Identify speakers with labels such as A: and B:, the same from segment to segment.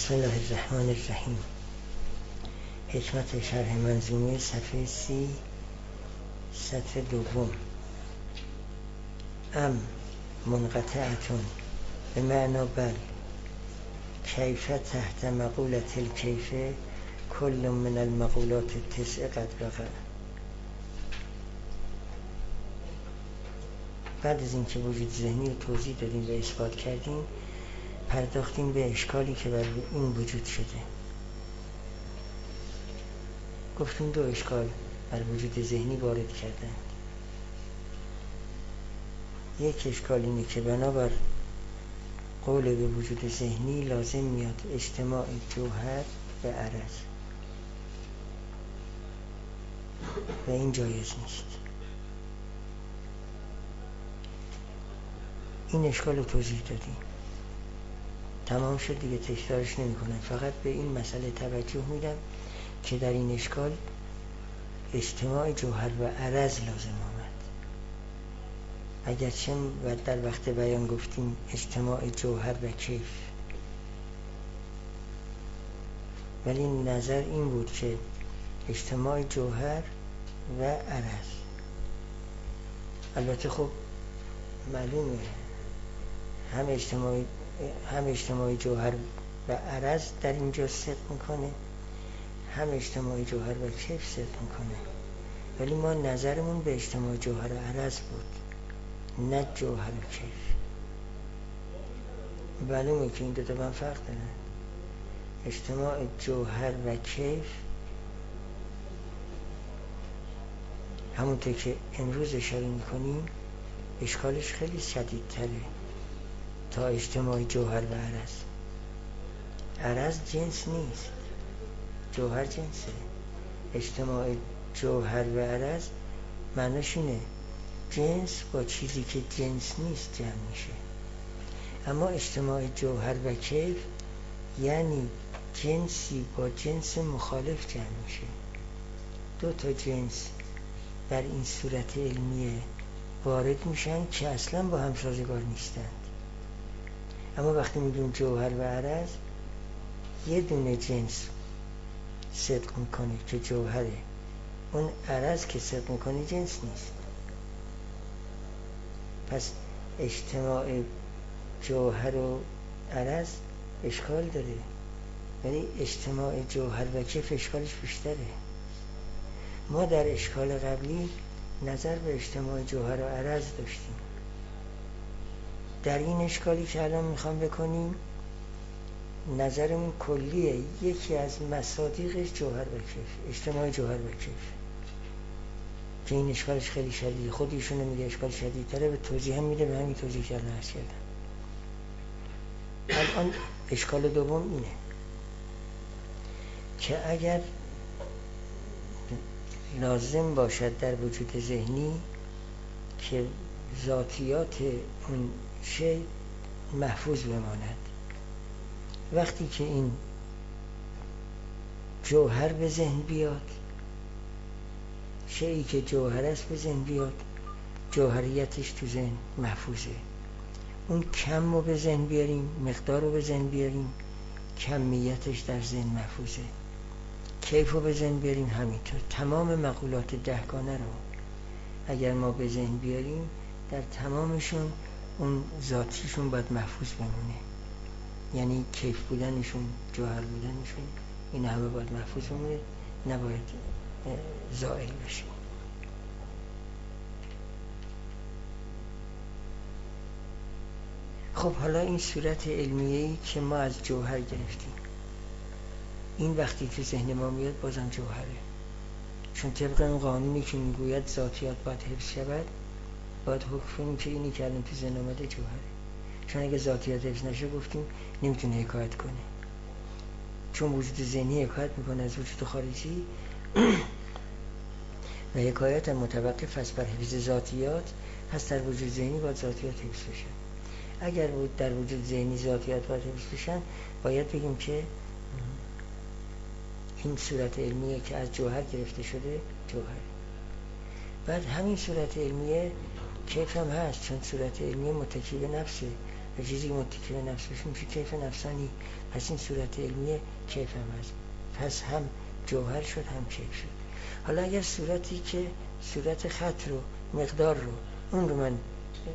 A: بسم الله الرحمن الرحیم. حکمت شرح منظومه صفحه 30 سطر دوم. منقطعتون به معنا بل کیف تحت مقولت الکیف کل من المقولات التسع قد وقع. بعد از اینکه وجود ذهنی رو توضیح دادیم و اثبات کردیم، پرداختیم به اشکالی که بر این وجود شده. گفتیم دو اشکال بر وجود ذهنی وارد کردند. یک اشکال اینه که بنابر قول به وجود ذهنی لازم میاد اجتماع جوهر به عرض و این جایز نیست. این اشکال رو توضیح دادیم، تمام شد دیگه، تکرارش نمی کنم. فقط به این مسئله توجه میدم که در این اشکال اجتماع جوهر و عرض لازم آمد. اگرچه در وقت بیان گفتیم اجتماع جوهر و کیف، ولی نظر این بود که اجتماع جوهر و عرض. البته خب معلومه هم اجتماع جوهر و عرض در اینجا صدق میکنه، هم اجتماع جوهر و کیف صدق میکنه، ولی ما نظرمون به اجتماع جوهر و عرض بود، نه جوهر و کیف. معلومه که این دو تا من فرق دارن. اجتماع جوهر و کیف همونطور که امروز اشاره میکنیم اشکالش خیلی شدیدتره تا اجتماع جوهر و عرض. عرض جنس نیست، جوهر جنسه. اجتماع جوهر و عرض معناش اینه جنس با چیزی که جنس نیست جمع میشه. اما اجتماع جوهر و کیف یعنی جنسی با جنس مخالف جمع میشه. دو تا جنس در این صورت علمیه وارد میشن که اصلا با هم سازگار نیستند. اما وقتی میگیم جوهر و عرض، یه دونه جنس صدق میکنه که جوهره، اون عرض که صدق میکنه جنس نیست. پس اجتماع جوهر و عرض اشکال داره، ولی اجتماع جوهر و کیف اشکالش بیشتره. ما در اشکال قبلی نظر به اجتماع جوهر و عرض داشتیم. در این اشکالی که الان میخوام بکنیم نظرمون کلیه، یکی از مصادیقش جوهر و کیف، اجتماع جوهر و کیف، که این اشکالش خیلی شدیده. خود ایشون میگه اشکال شدیدتره، به توضیح هم میده، به همین توضیح که الان عرض کردم. الان اشکال دوم اینه که اگر لازم باشد در وجود ذهنی که ذاتیات اون شی محفوظ بماند، وقتی که این جوهر به ذهن بیاد، شیئی که جوهر است به ذهن بیاد، جوهریتش تو ذهن محفوظه. اون کم رو به ذهن بیاریم، مقدار رو به ذهن بیاریم، کمیتش در ذهن محفوظه. کیف رو به ذهن بیاریم همینطور. تمام مقولات دهگانه رو اگر ما به ذهن بیاریم، در تمامشون اون ذاتیشون باید محفوظ بمونه. یعنی کیف بودنشون، جوهر بودنشون، این همه باید محفوظ بمونه، نباید زائل بشه. خب حالا این صورت علمیه‌ای که ما از جوهر گرفتیم، این وقتی که ذهن ما میاد بازم جوهره، چون طبق این قانونی که میگوید ذاتیات باید حفظ شود، باید حکم کنیم که اینی که الان تو ذهن آمده جوهره. چون اگه ذاتیات حفظ نشه گفتیم نمیتونه حکایت کنه، چون وجود ذهنی حکایت میکنه از وجود خارجی و حکایت هم متوقف است بر حفظ ذاتیات، هست در وجود ذهنی باید ذاتیات حفظ بشن. اگر بود در وجود ذهنی ذاتیات باید حفظ بشن، باید بگیم که این صورت علمیه که از جوهر گرفته شده جوهر. بعد همین صورت علمیه کیف هم هست، چون صورت علمیه متکی به نفسه، و چیزی که متکی به نفس باشه میشه کیف نفسانی. پس این صورت علمی کیف هم هست، پس هم جوهر شد هم کیف شد. حالا اگر صورتی که صورت خط رو، مقدار رو، اون رو من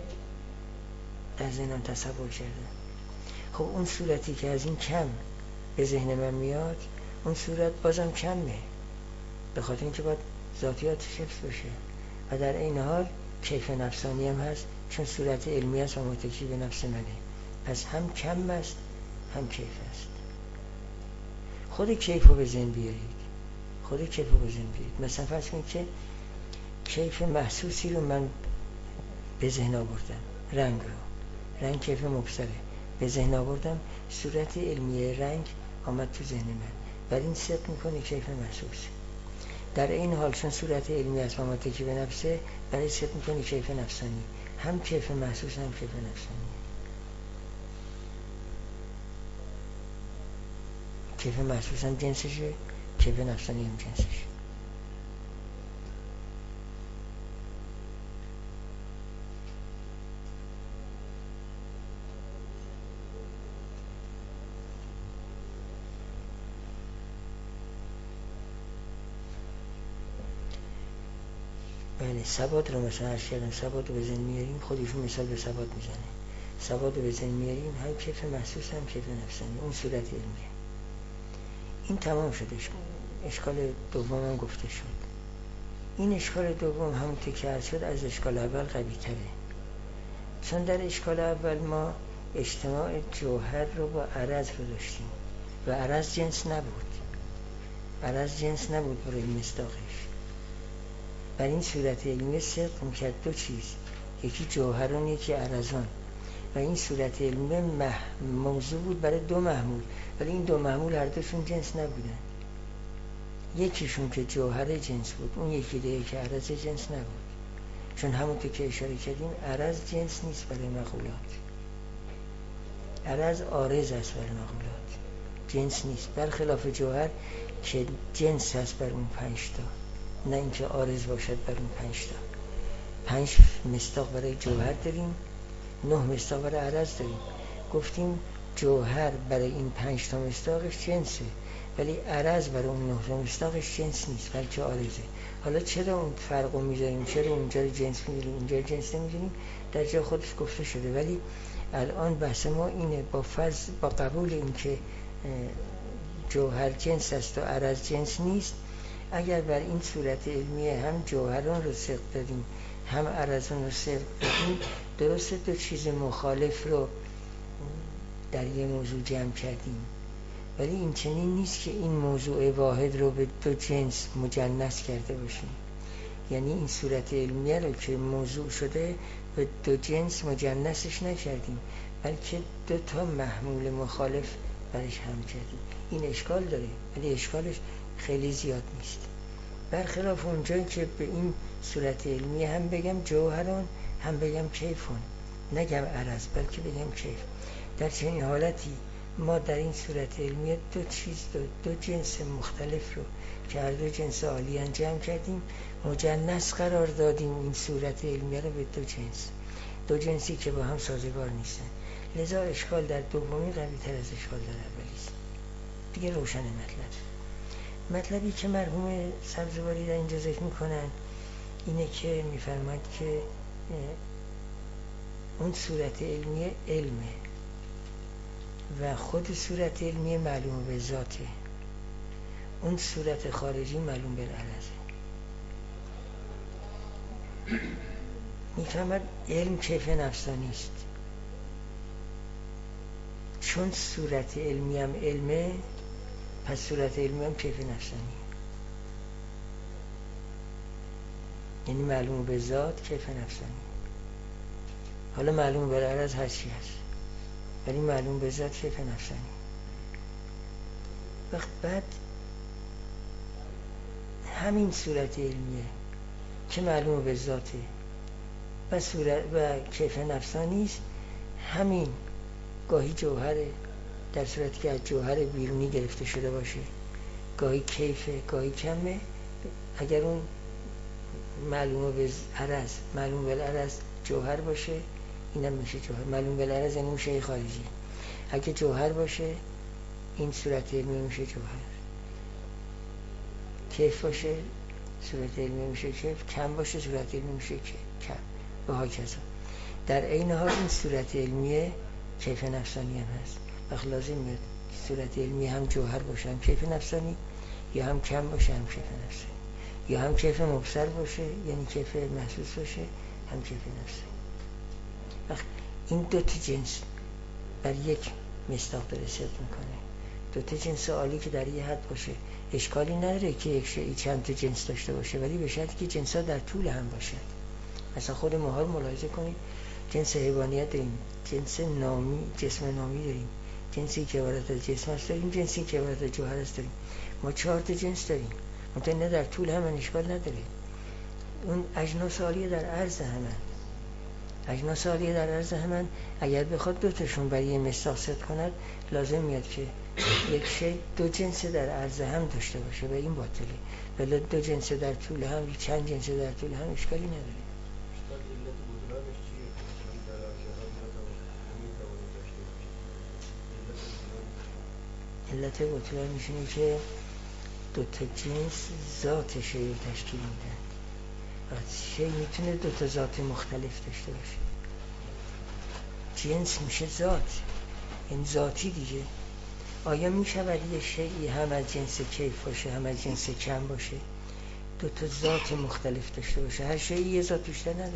A: در ذهنم تصور کردم، خب اون صورتی که از این کم به ذهن من میاد، اون صورت بازم کمه، به خاطر اینکه باید ذاتیات حفظ باشه و در این حال کیف نفسانی هم هست، چون صورت علمی است و متکی به نفس منه. پس هم کم است هم کیف است. خود کیف رو به ذهن بیارید، خود کیف رو به ذهن بیارید. مثلا فرض کنید که کیف محسوسی رو من به ذهن آوردم، رنگ کیف مبصره به ذهن آوردم، صورت علمی رنگ آمد تو ذهن من، ولی این صدق میکنه کیف محسوس. در این حال چون صورت علمی است و متکی به نفسه، برای صدق میکنه کیف نفسانی، هم کیف محسوس هم کیف نفسانی. کیف محسوس هم جنسشه، کیف نفسانی هم جنسشه. بله، ثبات رو مثلا عرض کردم، ثبات رو به ذهن میاریم، خودشون مثال به ثبات میزنه. ثبات رو به ذهن میاریم، هم کیف محسوس هم کیف نفسانی، اون صورت علمیه. این تمام شدش. اشکال دوم هم گفته شد. این اشکال دوم همونطور که عرض شد از اشکال اول قوی تره، چون در اشکال اول ما اجتماع جوهر رو با عرض رو داشتیم و عرض جنس نبود برای مصداقش. بر این صورت علمی صدق میکرد دو چیز، یکی جوهران یکی عرضان، و این صورت علمی موضوع بود برای دو محمول، ولی این دو محمول هر دوشون جنس نبودن. یکیشون که جوهر جنس بود، اون یکی دیگه که عرض جنس نبود، چون همونطور که اشاره کردیم عرض جنس نیست برای مقولات، عرض عارض است برای مقولات، جنس نیست، برخلاف جوهر که جنس هست بر اون 5 تا، نه اینکه عارض باشد بر اون 5 تا. 5 مصداق برای جوهر داریم، 9 مصداق برای عرض داریم. گفتیم جوهر برای این 5 تا مصداقش جنسه، ولی عرض برای اون 9 تا مصداقش جنس نیست بلکه عارضه. حالا چرا اون فرق رو میذاریم، چرا اونجا رو جنس میذاریم اونجا جنس نمیذاریم، در جای خودش گفته شده، ولی الان بحث ما اینه، با قبول این که جوهر جنس است و عرض جنس نیست، اگر بر این صورت علمیه هم جوهران رو صدق دادیم هم عرضان رو صدق دادیم، درسته دو چیز مخالف رو در یه موضوع جمع کردیم، ولی این چنین نیست که این موضوع واحد رو به دو جنس مجنس کرده باشیم. یعنی این صورت علمیه رو که موضوع شده به دو جنس مجنسش نکردیم، بلکه دو تا محمول مخالف برش هم کردیم. این اشکال داره، ولی اشکالش خیلی زیاد نیست، برخلاف اونجایی که به این صورت علمیه هم بگم جوهران هم بگم کیفون، نگم عرض بلکه بگم کیف. در چنین حالتی ما در این صورت علمیه دو جنس مختلف رو که هر دو جنس عالی انجام کردیم، مجنس قرار دادیم این صورت علمیه رو به دو جنسی که با هم سازگار نیستن. لذا اشکال در دومی قوی تر از اشکال در اولی است. دیگه روشن مطلبی که مرحوم سبزواری در اینجا ذکر میکنن اینه که میفرماید که اون صورت علمیه علمه و خود صورت علمی معلوم به ذاته، اون صورت خارجی معلوم به عرضه. میفهمد علم کیف نفسانی است، چون صورت علمی هم علمه، پس صورت علمی هم کیف نفسانی، یعنی معلوم به ذات کیف نفسانی. حالا معلوم به عرض هر چی هست، ولی معلوم به ذات کیف نفسانی. وقت بعد همین صورت علمیه که معلوم به ذاته و کیف نفسانی است، همین گاهی جوهره در صورتی که از جوهر بیرونی گرفته شده باشه، گاهی کیفه گاهی کمه. اگر اون معلوم به عرض جوهر باشه، اینم میشه جوهر. معلوم بالعرض یعنی اون شیء خارجی. اگه جوهر باشه این صورت علمی میشه جوهر، کیف باشه صورت علمی میشه کیف، کم باشه صورت علمی میشه کم و هاکذا. در عین حال این صورت علمیه کیف نفسانی هم هست. وقت لازم میاد صورت علمی هم جوهر باشه هم کیف نفسانی، یا هم کم باشه هم کیف نفسانی، یا هم کیف مبصر باشه یعنی کیف محسوس باشه هم کیف نفسانی. وقت این دو تا جنس بر یک مصداق داره صدق میکنه. دو تا جنس عالی که در یه حد باشه اشکالی نداره که یک شیء چند تا جنس داشته باشه، ولی به شرطی که جنس‌ها در طول هم باشد. مثلا خود ماها رو ملاحظه کنید، جنس حیوانیت داریم، جنس نامی، جسم نامی داریم، جنسی که عبارت از جسم است داریم، جنسی که عبارت از جوهر است داریم. ما 4 تا جنس داریم، منتها در طول هم اشکال نداره. اون اجناس عالیه در عرض همن، اجناس عالیه در عرض همن. اگر بخواد دو تاشون برای یه مصداق صدق کند لازم میاد که یک شیء دو جنس در عرض هم داشته باشه و این باطله. ولی دو جنس در طول هم، چند جنس در طول هم اشکالی نداره. علت بطلان میشونه که دو تا جنس ذات شیء رو تشکیل میدن. شیء میتونه دو تا ذات مختلف داشته باشه. جنس میشه ذات، این ذاتی دیگه. آیا میشود یه شیئی هم از جنس کیف باشه هم از جنس کم باشه، دو تا ذات مختلف داشته باشه؟ هر شیئی یه ذات بیشتر نداره،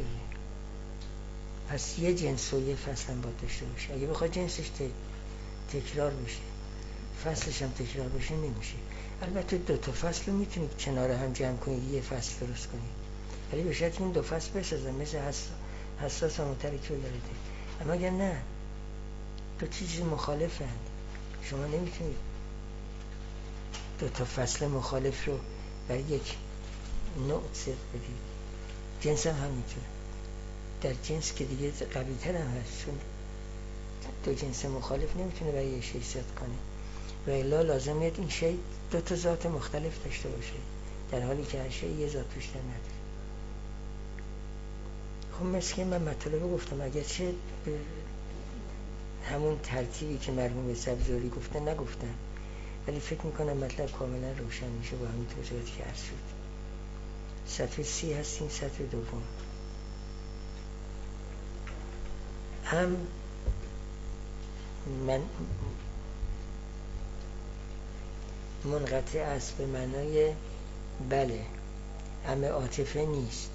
A: پس یه جنس و یه فصل هم باید داشته باشه. اگه بخواد جنسش تکرار بشه فصلش هم تکرار بشه نمیشه. البته دو تا فصل رو میتونید کنار هم جمع کنید یه فصل درست کنید، ولی به شرط این دو فصل بسازن مثل حساس و مترک و لرده. اما اگر نه دو چیز مخالفند، شما نمیتونید دو تا فصل مخالف رو بر یک نوع صدق بدید. جنس هم همینطور، در جنس که دیگه قوی تر هم هست، چون دو جنس مخالف نمیتونه برای یه شیء صدق کنه و الا لازم میاد این شیء دو تا ذات مختلف داشته باشه، در حالی که هر شیء یه ذات بیشتر نداره. خب مثل که من مطلب گفتم، اگر چه به همون ترتیبی که مرحوم سبزوری گفته نگفتم، ولی فکر میکنم مطلب کاملا روشن میشه با همین توضیحاتی که عرض شد. صفحه 30 هستیم، صفحه دوم. هم من منقطع است به معنای بله، اما عاطفه نیست،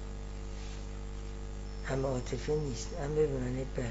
A: اما عاطفه نیست، اما به معنای بله.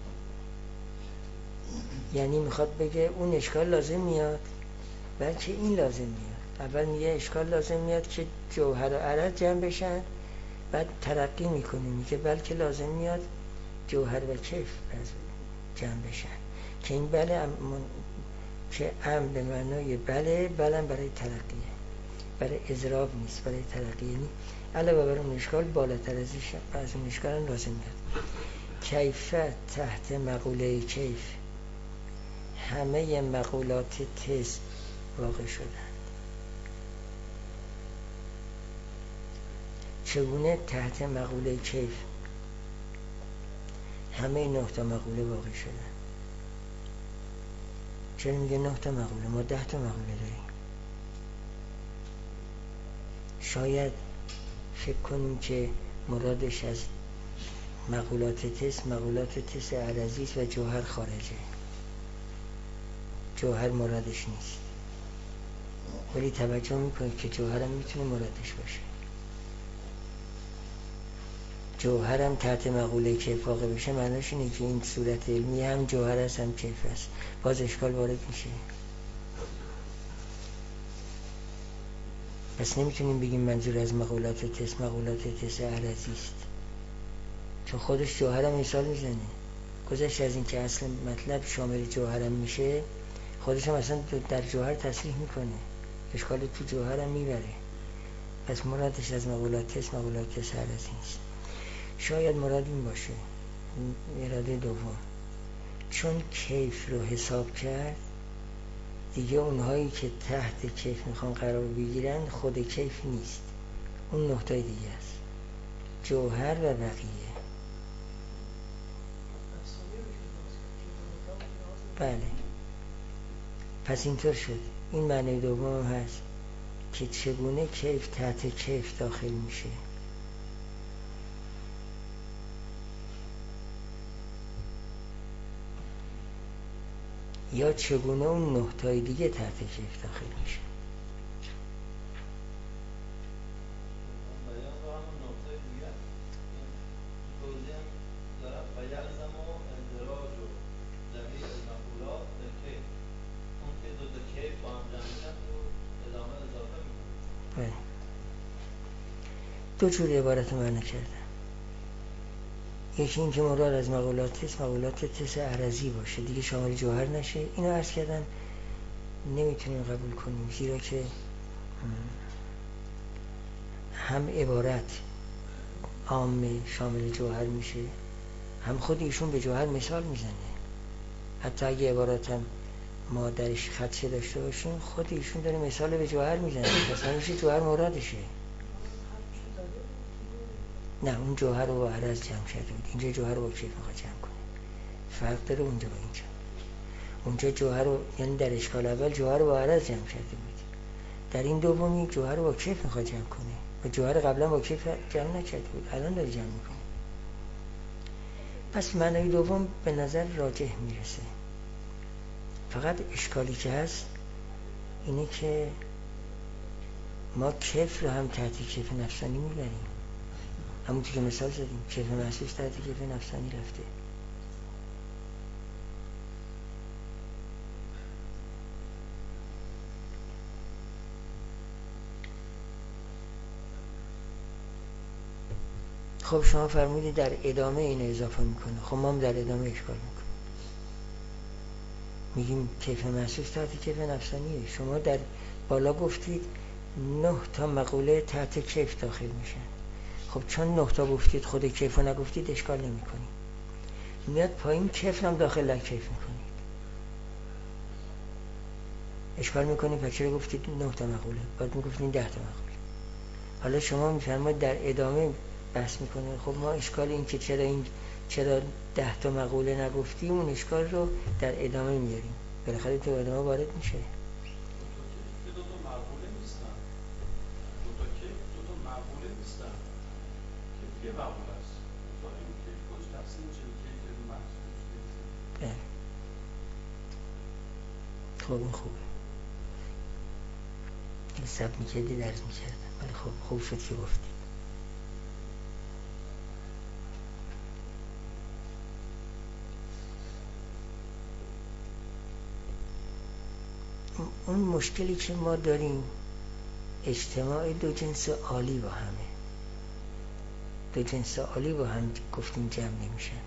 A: یعنی میخواد بگه اون اشکال لازم میاد بلکه این لازم میاد. اول میگه اشکال لازم میاد که جوهر و عرض جمع بشن، بعد ترقی میکنه میگه بلکه لازم میاد جوهر و کیف جمع بشن، که این بله که به معنای بله، بله برای ترقیه، برای اضراب نیست، برای ترقی. یعنی علاوه بر اون اشکال بالاتر از اون اشکال هم لازم میاد. کیفه تحت مقوله کیف همه مقولات تست واقع شدن. چگونه تحت مقوله کیف همه 9 تا مقوله واقع شدن؟ چرا میگه 9 تا مقوله؟ ما 10 تا مقوله داریم. شاید فکر کنیم که مرادش از مقولات تست عرضی است و جوهر خارجه. جوهر مرادش نیست، ولی توجه میکنید که جوهر هم میتونه مرادش باشه. جوهر هم تحت مقوله کیف واقع بشه معناش اینه که این صورت علمی هم جوهر است هم کیف است. باز اشکال وارد میشه. پس نمیتونیم بگیم منظور از مقولات تست عرضی است، چون خودش جوهر هم مثال میزنه. گذشت از این که اصل مطلب شامل جوهر هم میشه، خودش هم اصلا در جوهر تصریح میکنه، اشکال تو جوهر هم میبره. پس مرادش از مقولات تست عرضی است. شاید مراد این باشه، اراده دوم، چون کیف رو حساب کرد دیگه اونهایی که تحت کیف میخوان قرار بگیرن خود کیف نیست، اون 9 تای دیگه است، جوهر و بقیه. بله. پس اینطور شد. این معنی دوم هست که چگونه کیف تحت کیف داخل میشه. یا چگونه اون نقطه‌های دیگه تحت کیف داخل میشه. دو جور عبارت معنی کردم. یکی این که مراد از مقولات تس عرضی باشه، دیگه شامل جوهر نشه. اینو عرض کردم نمیتونیم قبول کنیم، زیرا که هم عبارت عام شامل جوهر میشه، هم خود ایشون به جوهر مثال میزنه. حتی اگه عبارت هم ما درش خدشه داشته باشیم، خود ایشون داره مثال به جوهر میزنه. پس همیشه جوهر مرادشه. نه، اون جوهر رو با عرض جمع کرده بود، اینجا جوهر رو با کیف میخواد جمع کنه. فرق داره اونجا با اینجا. اونجا جوهر رو، یعنی در اشکال اول جوهر رو با عرض جمع کرده بود، در این دومی جوهر رو با کیف میخواد جمع کنه و جوهر قبلا با کیف جمع نکرده بود، الان داره جمع میکنه. پس معنی دوم به نظر راجح میرسه. فقط اشکالی که هست اینه که ما کیف رو هم تحت کیف نفسانی میبریم. همونطور که مثال زدیم، کیف محسوس تحت کیف نفسانی رفته. خب شما فرمودید در ادامه اینو اضافه میکنه. خب ما هم در ادامه اشکال میکنیم، میگیم کیف محسوس تحت کیف نفسانیه. شما در بالا گفتید 9 تا مقوله تحت کیف داخل میشن. خب چون 9 تا گفتید خود کیف رو نگفتید اشکال نمیکنیم. میاد پایین کیف هم داخل در کیف میکنید، اشکال میکنیم. پس چرا گفتید 9 تا مقوله؟ باید میگفتید 10 تا مقوله. حالا شما میفرمایید در ادامه بحث میکنه. خب ما اشکال این که چرا 10 تا مقوله نگفتیم، اون اشکال رو در ادامه میاریم. بالاخره تو ادامه وارد میشه.
B: دو تا مقوله نیستن. دو تا مقوله نیستن. که یه مقوله است. تا این که خودش تقسیم میشه که محسوس نیست.
A: خب این خوبه. حساب میکردی درز میکردم. ولی خب خوب شد که گفتی. اون مشکلی که ما داریم اجتماع دو جنس عالی با همه. دو جنس عالی با هم گفتیم جمع نمیشن.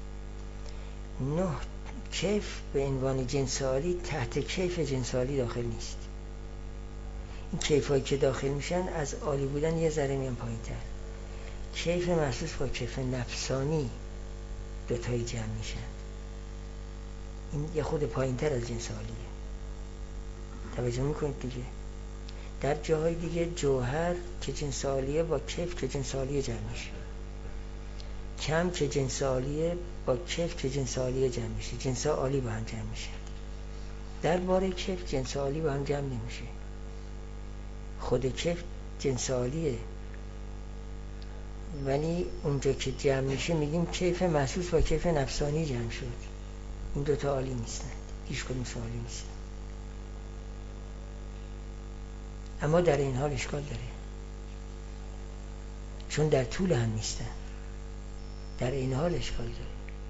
A: 9 کیف به عنوان جنس عالی تحت کیف جنس عالی داخل نیست. این کیف هایی که داخل میشن از عالی بودن یه ذره میان پایین تر. کیف محسوس با کیف نفسانی دوتایی جمع میشن. این یه خود پایین تر از جنس عالیه. توجه میکنید دیگه. در جاهای دیگه جوهر که جنس عالیه با کیف که جنس عالیه جمع میشه. کم که جنس عالیه با کیف که جنس عالیه جمع میشه. جنس عالی با هم جمع میشه. در باره کیف جنس عالی با هم جمع نمیشه. خود کیف جنس عالیه، ولی اونجا که جمع میشه میگیم کیف محسوس با کیف نفسانی جمع شد. این دوتا عالی نیستن، هیچ کدوم عالی نیستن. اما در این حال اشکال داره، چون در طول هم نیستن. در این حال اشکال داره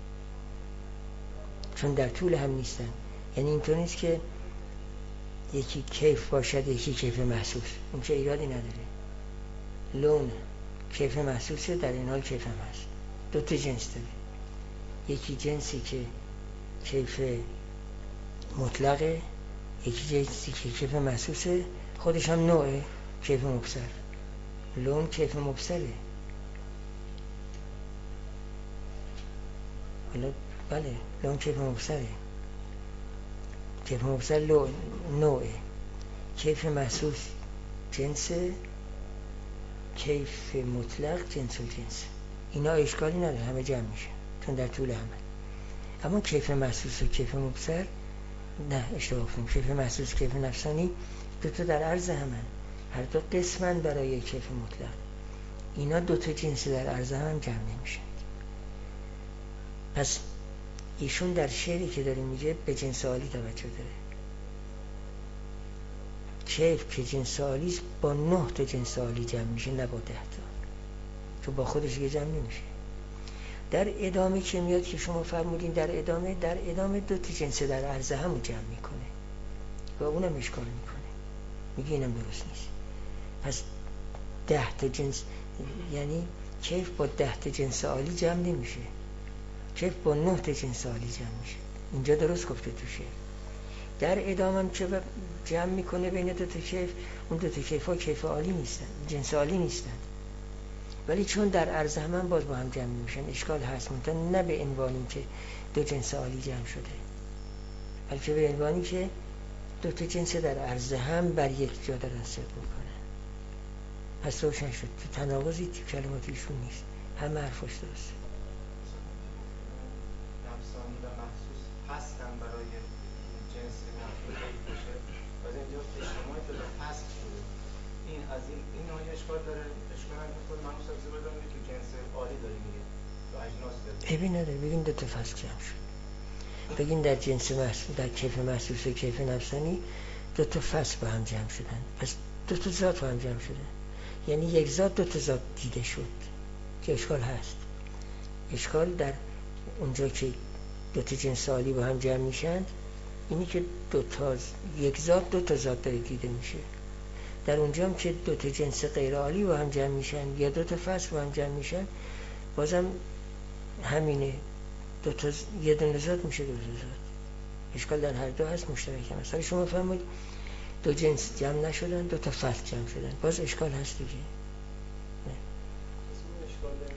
A: چون در طول هم نیستن. یعنی اینطور نیست که یکی کیف باشد یکی کیف محسوس، اون که ایرادی نداره. لون کیف محسوسه، در این حال کیف هم هست. دو تا جنس داره. یکی جنسی که کیف مطلقه، یکی جنسی که کیف محسوسه، خودش هم نوعه کیف مبصر. لون کیف مبصره. حالا بله، لون کیف مبصره. کیف مبصر نوعه. کیف محسوس جنسه، کیف مطلق جنس و جنس. اینا اشکالی نداره، همه جمع میشه چون در طول همه. اما کیف محسوس و کیف مبصر نه، اشتباه کنیم. کیف محسوس و کیف نفسانی دو تا در عرض همن، هر دو قسمن برای کیف مطلق. اینا دو تا جنس در عرض هم جمع نمیشن. پس ایشون در شعری که داره میگه به جنس عالی توجه داره. کیف که جنس عالی است با 9 تا جنس عالی جمع میشه، نه با 10 تا، چون با خودش یه جمع نمیشه. در ادامه که میاد که شما فرمودین در ادامه 2 تا جنس در عرض همو جمع میکنه و اونم اشکال میکنه، میگه اینم درست نیست. پس 10 تا جنس، یعنی کیف با 10 تا جنس عالی جمع نمیشه، کیف با 9 تا جنس عالی جمع میشه. اینجا درست گفته تو شعر. در ادامه هم که جمع میکنه بین 2 تا کیف، اون 2 تا کیف ها کیف عالی نیستن، جنس عالی نیستن، ولی چون در عرض هم باز با هم جمع میشن اشکال هست. منتها نه به عنوانی که 2 جنس عالی جمع شده، بلکه به عنوانی که 2 تا جنس در عرض هم بر یک جا دارن صدق میکنن. پس روشن شد تو تناقضی تو کلمات ایشون نیست، همه حرفاش درسته.
C: نفسانی و محسوس هستن برای جنس محسوس باشه، از اینجا اجتماعی که فصل شده. این از این های اشکال داره، اشکال هم میخواد محسوس از زبادان که جنس عالی داری میگه تو اجناس داره.
A: عیبی نداره بگیم 2 تا فصل جمع شد، بگیم در جنس محسوس، در کیف محسوس و کیف نفسانی 2 تا فصل با هم جمع شدن، پس 2 تا ذات با هم جمع شدن، یعنی یک ذات 2 تا ذات دیده شد که اشکال هست. اشکال در اونجا که 2 تا جنس عالی با هم جمع میشن، اینی که یک ذات 2 تا ذات داره دیده میشه. در اونجا هم که 2 تا جنس غیر عالی با هم جمع میشن یا 2 تا فصل با هم جمع میشن، بازم همینه، یه دونه ذات میشه 2 تا ذات. اشکال در هر دو هست، مشترک هم هست. شما فهمید 2 جنس جمع نشدن، 2 تا فصل جمع شدن، باز اشکال هست دیگه.
D: نه اشکال داره.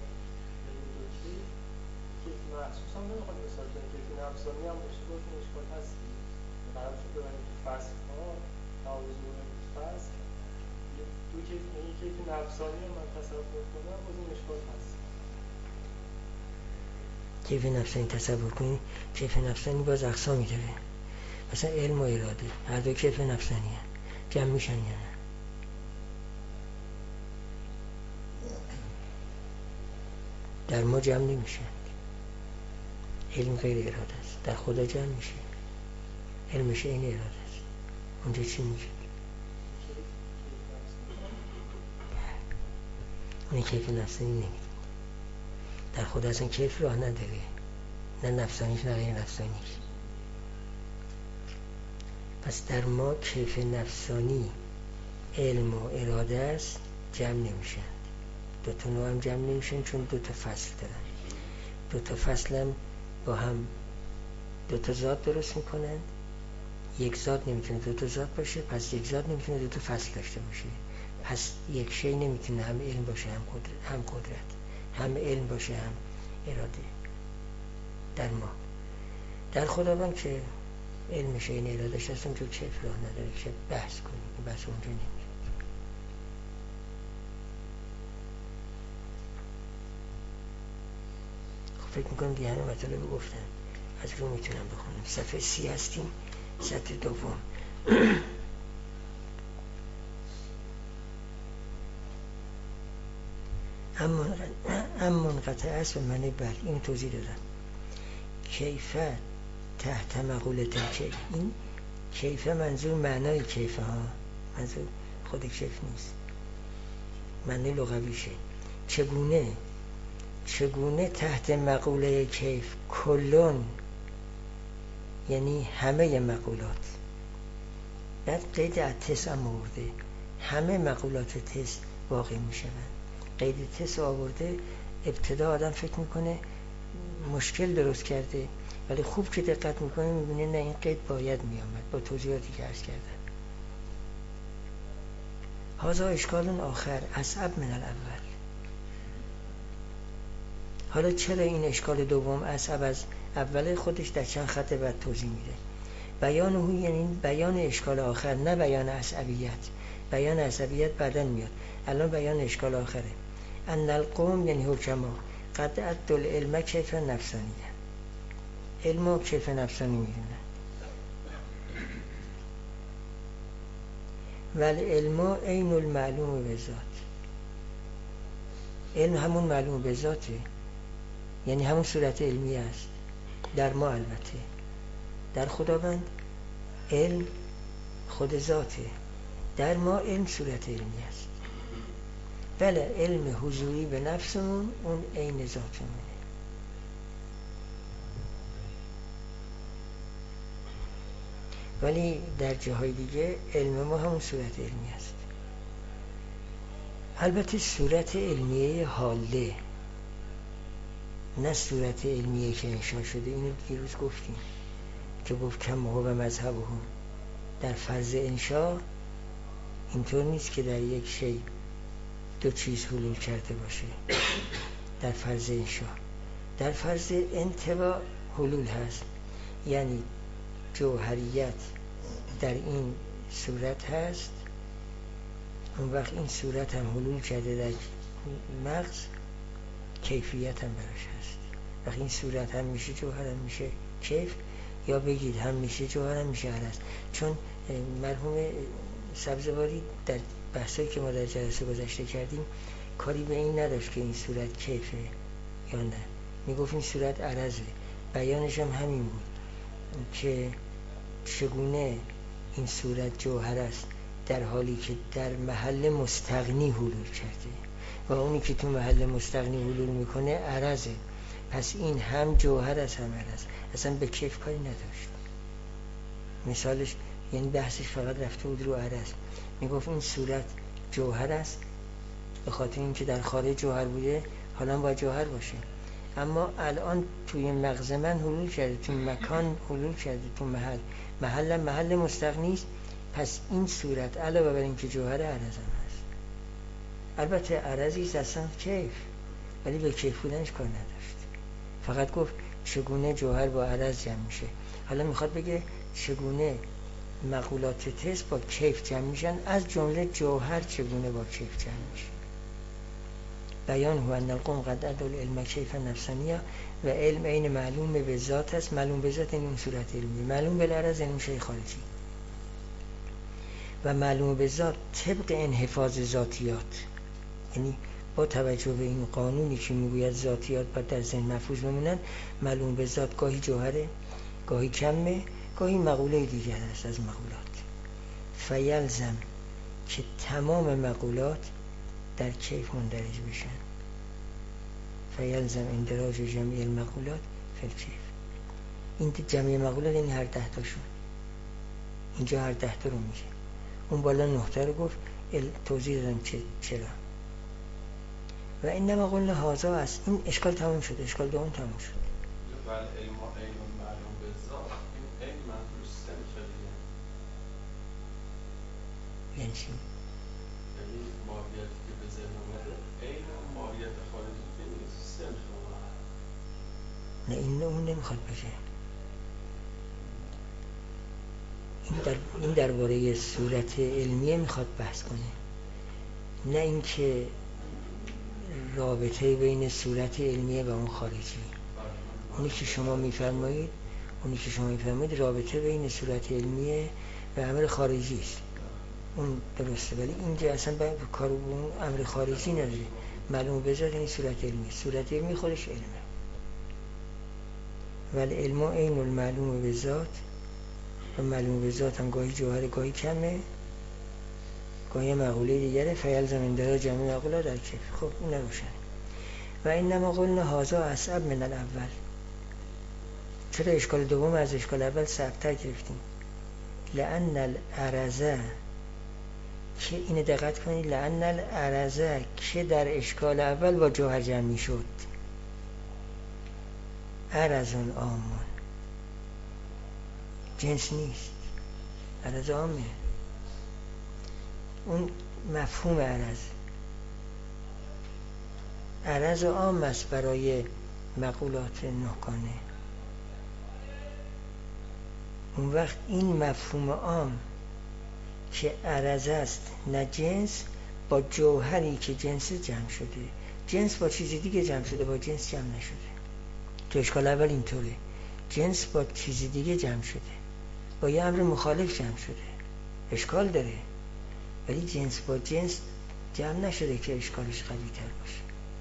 D: کیف محسوس هم نمیخواد مثال کنه، کیف نفسانی هم باشه باز این اشکال هست دیگه. قرار شد ببینید تو فصل ها تعارض بودن تو فصل، دو کیف، یعنی کیف نفسانی هم من تصور کنم باز این اشکال هست.
A: کیف نفسانی تصور کنی، کیف نفسانی باز اقسامی داره، مثلا علم و اراده، هر دو کیف نفسانی هست، جمع میشن یا نه؟ در ما جمع نمیشن. علم غیر اراده است، در خدا جمع میشه، علمش این اراده است. اونجا چی میشه؟ اون کیف نفسانی نمیده، در خدا اصلا کیف راه نداره، نه نفسانیش نه غیر نفسانیش. پس در ما کیف نفسانی علم و اراده است، جمع نمیشن. 2 تا نوع هم جمع نمیشن چون 2 تا فصل دارن. 2 تا فصل هم با هم 2 تا ذات درست میکنن. یک ذات نمیتونه 2 تا ذات باشه، پس یک ذات نمیتونه 2 تا فصل داشته باشه. پس یک شی نمیتونه هم علم باشه هم قدرت، هم علم باشه هم اراده. در ما، در خداوند که علمش این ارادهش هست، اونجا کیف راه نداره که بحث کنیم، بحث اونجا نمیشه. خب فکر میکنم دیگه همه مطالب گفتن، از رو میتونم بخونم. صفحه 30 هستیم، سطر دوم. اما منقطع است به معنی بل. این توضیح دادم. کیفه تحت مقوله کیف، این کیفه منظور معنای کیفه ها، منظور خود کیف نیست، معنی لغویشه. چگونه تحت مقوله کیف کلون، یعنی همه مقولات. بعد قید اتس هم آورده، همه مقولات تس واقع می شوند. قید تس آورده، ابتدا آدم فکر میکنه مشکل درست کرده، ولی خوب که دقت میکنه میبینه نه، این قید باید میامد با توضیحاتی که عرض کردم. هذا اشکال آخر اصعب من الاول. حالا چرا این اشکال دوم اصعب از اول؟ خودش در چند خط بعد توضیح میده. بیان او یعنی بیان اشکال آخر، نه بیان عصبیت. بیان عصبیت بعداً میاد، الان بیان اشکال آخره. ان القوم یعنی حکما قد ادوا العلم کیف نفسانیه، علم و کیف نفسانی میدونن. ولی علم عین المعلوم به ذات. علم همون معلوم به ذاته، یعنی همون صورت علمی است در ما. البته در خداوند علم خود ذاته، در ما علم صورت علمی است. بله علم حضوری به نفسمون اون عین ذاتمونه. ولی در جاهای دیگه علم ما همون صورت علمی است. البته صورت علمیه حاله، نه صورت علمیه که انشاء شده. اینو دیروز گفتیم که گفت کم هو و مذهب هم. در فرض انشاء اینطور نیست که در یک شی دو چیز حلول کرده باشه. در فرض انشاء، در فرض انطباع حلول هست، یعنی جوهریت در این صورت هست، اون وقت این صورت هم حلول کرده در مغز، کیفیت هم براش هست. وقت این صورت هم میشه جوهر هم میشه کیف، یا بگید هم میشه جوهر هم میشه عرض. چون مرحوم سبزواری در بحثایی که ما در جلسه گذشته کردیم کاری به این نداشت که این صورت کیفه یا نه، میگفت این صورت عرضه. بیانش هم همین بود که چگونه این صورت جوهر است در حالی که در محل مستغنی حلول کرده و اونی که تو محل مستغنی حلول میکنه عرضه. پس این هم جوهر است هم عرض، اصلا به کیف کاری نداشت. مثالش یعنی بحثش فقط رفته بود رو عرض. میگفت این صورت جوهر است به خاطر اینکه در خارج جوهر بوده، حالا باید جوهر باشه، اما الان توی مغز من حلول کرده، توی مکان حلول کرده، تو محل مستغنی است. پس این صورت علاوه بر اینکه جوهر عرض هم هست. البته عرضی است اصلا کیف، ولی به کیف بودنش کار نداشت. فقط گفت چگونه جوهر با عرض جمع میشه. حالا میخواد بگه چگونه مقولات تست با کیف جمع میشن، از جمله جوهر چگونه با کیف جمع میشه. بیان هو ان القوم قد ادل علم کیف نفسانیه و علم عین معلوم به ذات است. معلوم به ذات این اون صورت علمی، معلوم به عرض این شیء خارجی. و معلوم به ذات طبق انحفاظ ذاتیات، یعنی با توجه به این قانونی که میگوید ذاتیات باید در ذهن محفوظ بمونن، معلوم به ذات گاهی جوهره، گاهی کمه، گاهی مقوله دیگر است از مقولات. فیلزم که تمام مقولات در کیف مندرج بشن. فیلزم اندراج جمعی المقولات فی الکیف. این جمعی مقولات این هر 10 تاشون، اینجا هر 10 تا رو میشه. اون بالا 9 تا رو گفت، توضیح دادم چرا. و این نمقلن هازا است. این اشکال تموم شد، اشکال دوم تموم شد.
B: ولی علم معلوم به ذات، این علم منظورش سن شدیه،
A: یعنی چی؟
B: یعنی ماهیتی که به ذهن اومده علم ماهیت خارجی که نیست، سن شما.
A: نه این اون نمیخواد بشه. این درباره صورت علمیه میخواد بحث کنه، نه اینکه رابطه بین صورت علمیه و اون خارجی. اونی که شما میفرمایید رابطه بین صورت علمیه و امر خارجی است، اون درسته، ولی اینجا اصلا کار با اون امر خارجی نداره. معلوم به ذات این صورت علمی، صورت علمی خودش علمه. ولی علم عین المعلوم به ذات، و معلوم به ذات هم گاهی جوهر گاهی کمه، گاهی مقوله دیگره. فیلزم اندراج جمعی مقوله در کیف. خب این روشنه. و این نمقلن هازا اصعب من الاول. چرا اشکال دوم از اشکال اول صعب‌تر گرفتیم؟ لأن العرضه، که اینو دقت کنید، لأن العرضه که در اشکال اول با جوهر جمع می شد، عرضون آمون، جنس نیست، عرض عامه. اون مفهوم عرض عام است برای مقولات نهگانه. اون وقت این مفهوم عام که عرض است نه جنس، با جوهری که جنس جمع شده. جنس با چیزی دیگه جمع شده، با جنس جمع نشده. تو اشکال اول اینطوره، جنس با چیزی دیگه جمع شده، با یه امر مخالف جمع شده، اشکال داره. ولی جنس با جنس جمع نشده که اشکالش قوی تر باشه.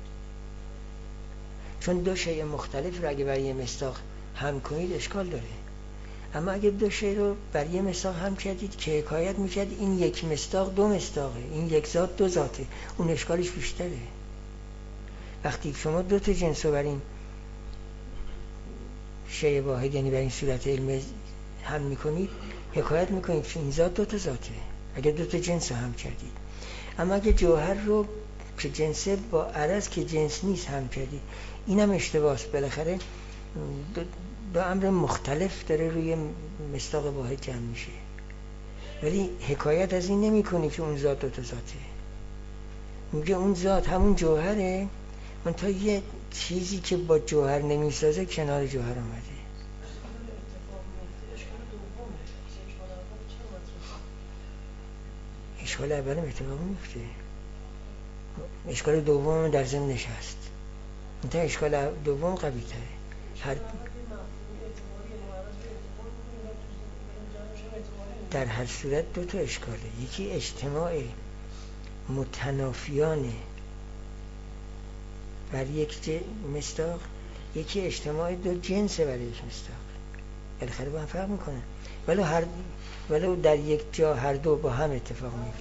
A: چون دو شیء مختلف رو اگه برای یه مصداق هم کنید اشکال داره، اما اگه دو شیء رو برای یه مصداق هم کردید که حکایت میکرد این یک مصداق دو مصداقه، این یک ذات دو ذاته، اون اشکالش بیشتره. وقتی شما دو تا جنس رو برای این شیء واحد، یعنی برای این صورت علم هم میکنید، حکایت میکنید که این ذات دو تا ذاته اگه دو تا جنس رو هم کردید. اما اگه جوهر رو که جنسه با عرض که جنس نیست هم کردید، اینم اشتباهه. بالاخره دو امر مختلف داره روی مصداق واحد جمع میشه، ولی حکایت از این نمی کنی که اون ذات دو تا ذاته. میگه اون ذات همون جوهره، اون تا یه چیزی که با جوهر نمیسازه کنار جوهر آمده. اشکال اولم اتفاق میفته، اشکال دوم در ضمن نشست. تا اشکال دوم قوی تره. در هر صورت دو تا اشکاله، یکی اجتماع متنافیانه بر یک مصداق، یکی اجتماع دو جنسه برای یک مصداق. بالاخره با هم فرق میکنن، ولو در یک جا هر دو با هم اتفاق میفته.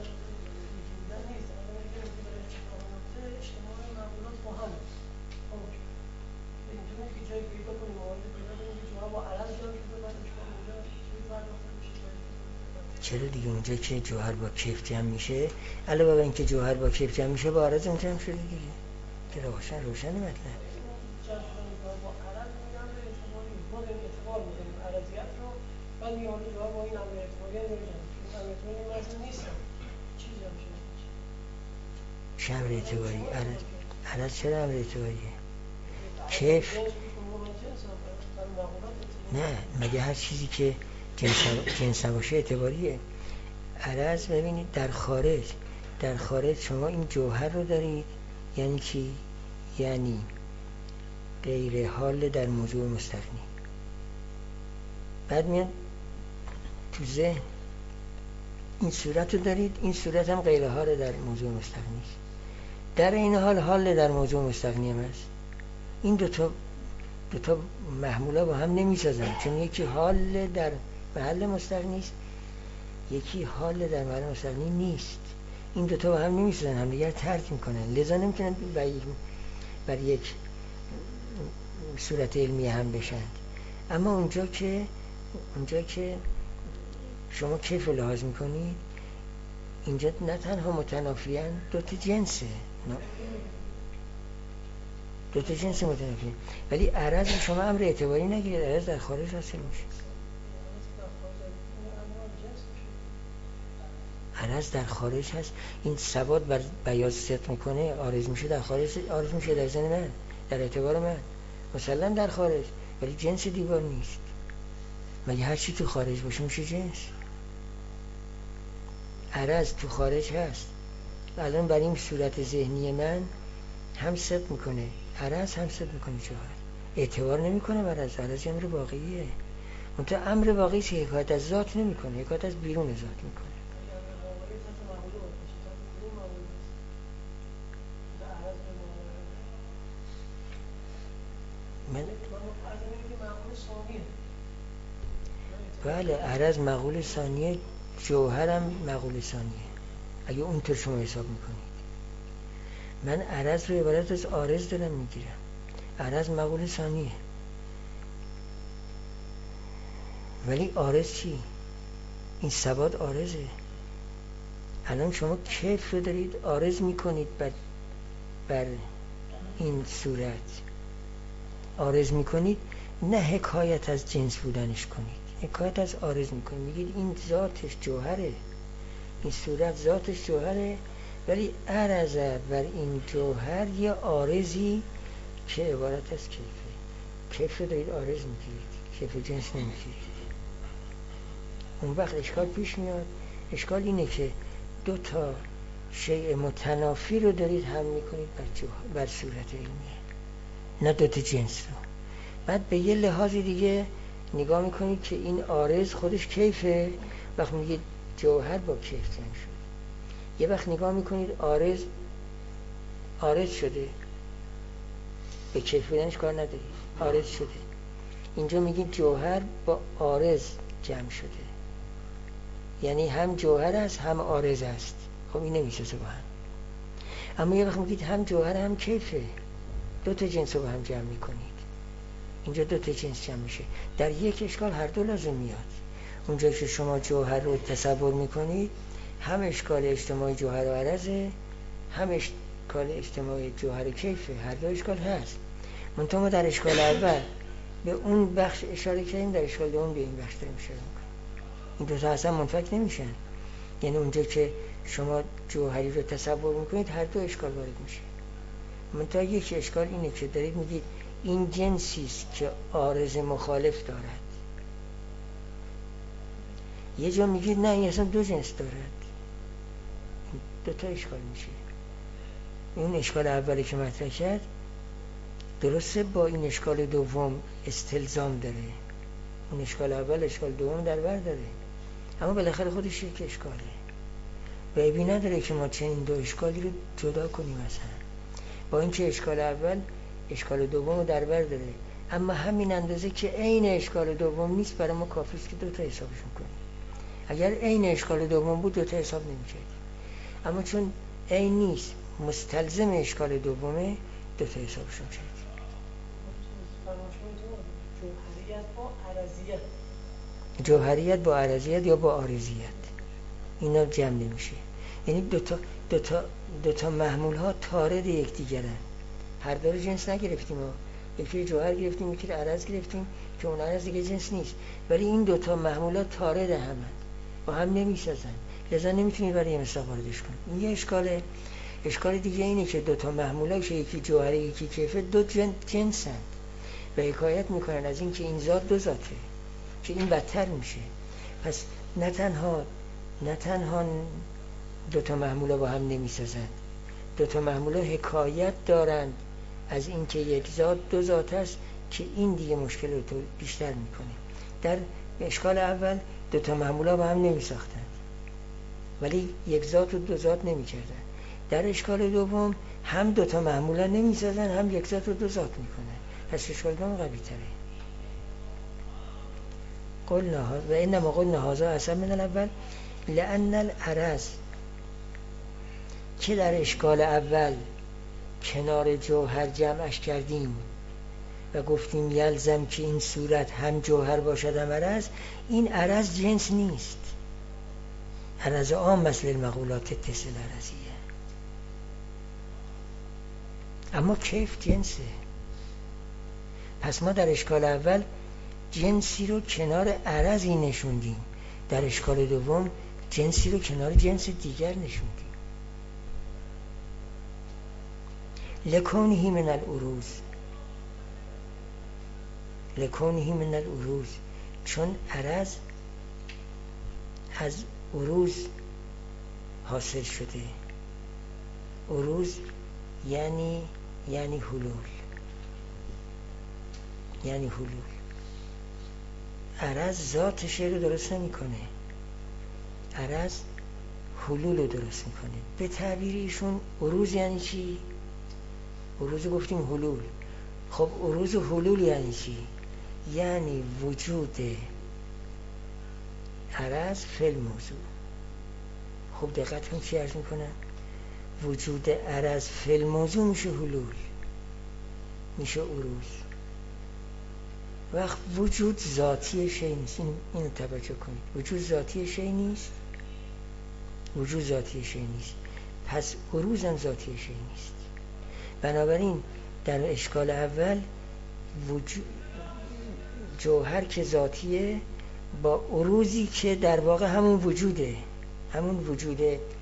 A: چرا دیگه اونجا که جوهر با کیف جمع میشه، علاوه بر اینکه جوهر با کیف جمع میشه با عرض هم جمع شده دیگه، که روشن مطلب. چه امر اعتباری؟ عرض چرا امر اعتباریه؟ کیف نه، مگه هر چیزی که جنس باشه اعتباریه. عرض ببینید در خارج شما این جوهر رو دارید، یعنی چی؟ یعنی غیر حال در موضوع مستغنی. بعد میاد تو ذهن این صورت رو دارید، این صورت هم غیر حال در موضوع مستغنی است. در این حال در موضوع مستغنی هم هست. این دوتا محموله با هم نمیسازن، چون یکی حال در محل مستغنی است، یکی حال در محل مستغنی نیست. این دوتا با هم نمیسازن، هم دیگر ترک میکنن، لذا نمیتونن بر یک صورت علمی هم بشن. اما اونجا که شما کیف رو لحاظ میکنید، اینجا نه تنها متنافیان، دوتا جنسه متنافیان. ولی عرض شما امر اعتباری نگیرید، عرض در خارج حاصل میشه. عرض در خارج هست، این سواد بر بیاض صدق میکنه، عارض میشه در خارج، عارض میشه در ذهن من، در اعتبار من مسلم در خارج، ولی جنس دیوار نیست. مگه هر چی تو خارج باشه میشه جنس؟ عرض تو خارج هست، الان برای این صورت ذهنی من هم صدق میکنه، عرض هم صدق میکنه، جوهر اعتبار نمیکنه بر عرض امر واقعیه. منتها امر واقعی که حکایت از ذات نمیکنه، حکایت از بیرون ذات میکنه. بله، عرض معقول ثانیه، جوهرم معقول ثانیه اگه اونطور شما حساب میکنید. من عرض رو عبارت از عارض دارم میگیرم، عرض معقول ثانیه. ولی عارض چی؟ این سواد عارضه. الان شما کیف رو دارید عارض میکنید بر این صورت، عارض میکنید، نه حکایت از جنس بودنش کنید، حکایت از عارض میکنید، میگید این ذاتش جوهره، این صورت ذاتش جوهره، ولی عرض بر این جوهر یه عارضی که عبارت از کیفه. کیف رو دارید عارض میگیرید، کیف جنس نمیگیرید. اون وقت اشکال پیش میاد. اشکال اینه که دو تا شیء متنافی رو دارید هم میکنید بر صورت علمیه، نه دو تا جنس رو. بعد به یه لحاظ دیگه نگاه میکنید که این عارض خودش کیفه، وقت میگید جوهر با کیف جمع شد. یه وقت نگاه میکنید عارض شده، به کیف بودنش کار نداری، عارض شده. اینجا میگید جوهر با عارض جمع شده، یعنی هم جوهر است هم عارض است. خب این نمیشه با هم. اما یه وقت میگید هم جوهر هم کیفه، دو تا جنس رو با هم جمع میکنید، اینجا دو تا جنس جمع میشه. در یک اشکال هر دو لازم میاد. اونجا که شما جوهر رو تصور میکنید هم اشکال اجتماعی جوهر و عرضه، هم اشکال اجتماعی جوهر کیفه، هر دو اشکال هست. منتها ما در اشکال اول به اون بخش اشاره کردیم، در اشکال دوم به این بخش داریم اشاره میکنیم. این دو تا اصلا منفک نمیشن. یعنی اونجا که شما جوهری رو تصور میکنید هر دو اشکال وارد میشه. منتها یک اشکال اینه که دارید میگید این جنسی است که عارض مخالف دارد. یه جا میگید نه این اصلا دو جنس دارد. دو تا اشکال میشه. این اشکال اولی که مطرح کرد درسته با این اشکال دوم استلزام داره. اون اشکال اول اشکال دوم در بر داره، اما بالاخره خودش یک اشکاله و عیبی نداره که ما چنین دو اشکالی رو جدا کنیم. مثلا با اینکه اشکال اول اشکال دوم رو در بر داره، اما همین اندازه که عین اشکال دوم نیست برای ما کافی است که دو تا حسابشون کنیم. اگر عین اشکال دوم بود دو تا حساب نمی‌کردیم، اما چون عین نیست مستلزم اشکال دومه دو تا حسابشون کردیم. جوهریت با عرضیت یا با عارضیت اینا جمع نمیشه. یعنی دو تا محمول ها طارد یکدیگرن. هر دو رو جنس نگرفتیم، یکی جوهر گرفتیم یکی عرض گرفتیم که اون عرض دیگه جنس نیست، ولی این دو تا محمول ها طارد همن، با هم نمیسازن، لذا نمیتونی برای یه مثال واردش کنی. این یه اشکال دیگه اینه که دو تا محمول هاش یکی جوهر یکی کیفه دو جنسن و حکایت میکنن از این که این ذات دو ذاته، که این بدتر میشه. پس نه تنها دو تا محموله با هم نمیسازند، دو تا محموله حکایت دارند از این که یک ذات دو ذات است، که این دیگه مشکل رو بیشتر میکنه. در اشکال اول دو تا محموله با هم نمیساختند ولی یک ذات و دو ذات نمیکردن. در اشکال دوم هم دو تا محموله نمیسازن هم یک ذات و دو ذات میکنن. پس اشکال دوم قوی تره. و انما قلنا هذا اصلا من الاول لأن العرض که در اشکال اول کنار جوهر جمعش کردیم و گفتیم یلزم که این صورت هم جوهر باشد هم عرض، این عرض جنس نیست. عرض عام مثل المقولات اتصل عرضیه، اما کیف جنسه. پس ما در اشکال اول جنسی رو کنار عرضی نشوندیم، در اشکال دوم جنسی رو کنار جنس دیگر نشوندیم. لکونه من العروض، چون عرض از عروض حاصل شده. عروض یعنی حلول. عرض ذات شی رو درست نمی کنه، عرض حلول رو درست میکنه. به تعبیر ایشون عروض یعنی چی؟ عروض گفتیم حلول. خب عروض و حلول یعنی چی؟ یعنی وجود عرض فی الموضوع. خب دقت کن چی عرض میکنم؟ وجود عرض فی الموضوع میشه حلول، میشه عروض. وقت وجود ذاتی شی نیست، اینو توجه کنید. وجود ذاتی شی نیست، پس عروض هم ذاتی شی نیست. بنابراین در اشکال اول جوهر که ذاتیه با عروضی که در واقع همون وجود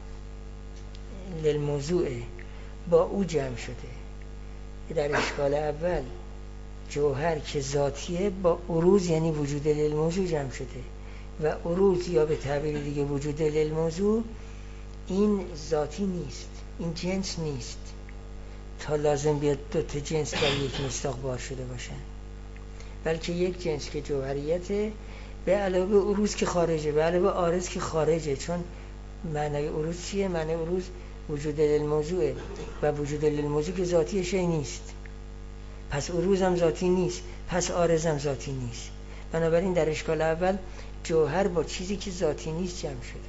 A: للموضوعه با او جمع شده. در اشکال اول جوهر که ذاتیه با عروض یعنی وجود للموضوع جمع شده و عروض یا به تعبیر دیگه وجود للموضوع این ذاتی نیست، این جنس نیست تا لازم بیاد دو تا جنس در یک مصداق بار شده باشن. بلکه یک جنس که جوهریته، به علاوه عروض که خارجه، به علاوه عارض که خارجه. چون معنی عروض چیه؟ معنی عروض وجود للموضوعه و وجود للموضوع که ذاتی شی نیست، پس عروض هم ذاتی نیست، پس عارض هم ذاتی نیست. بنابراین در اشکال اول جوهر با چیزی که ذاتی نیست جمع شده.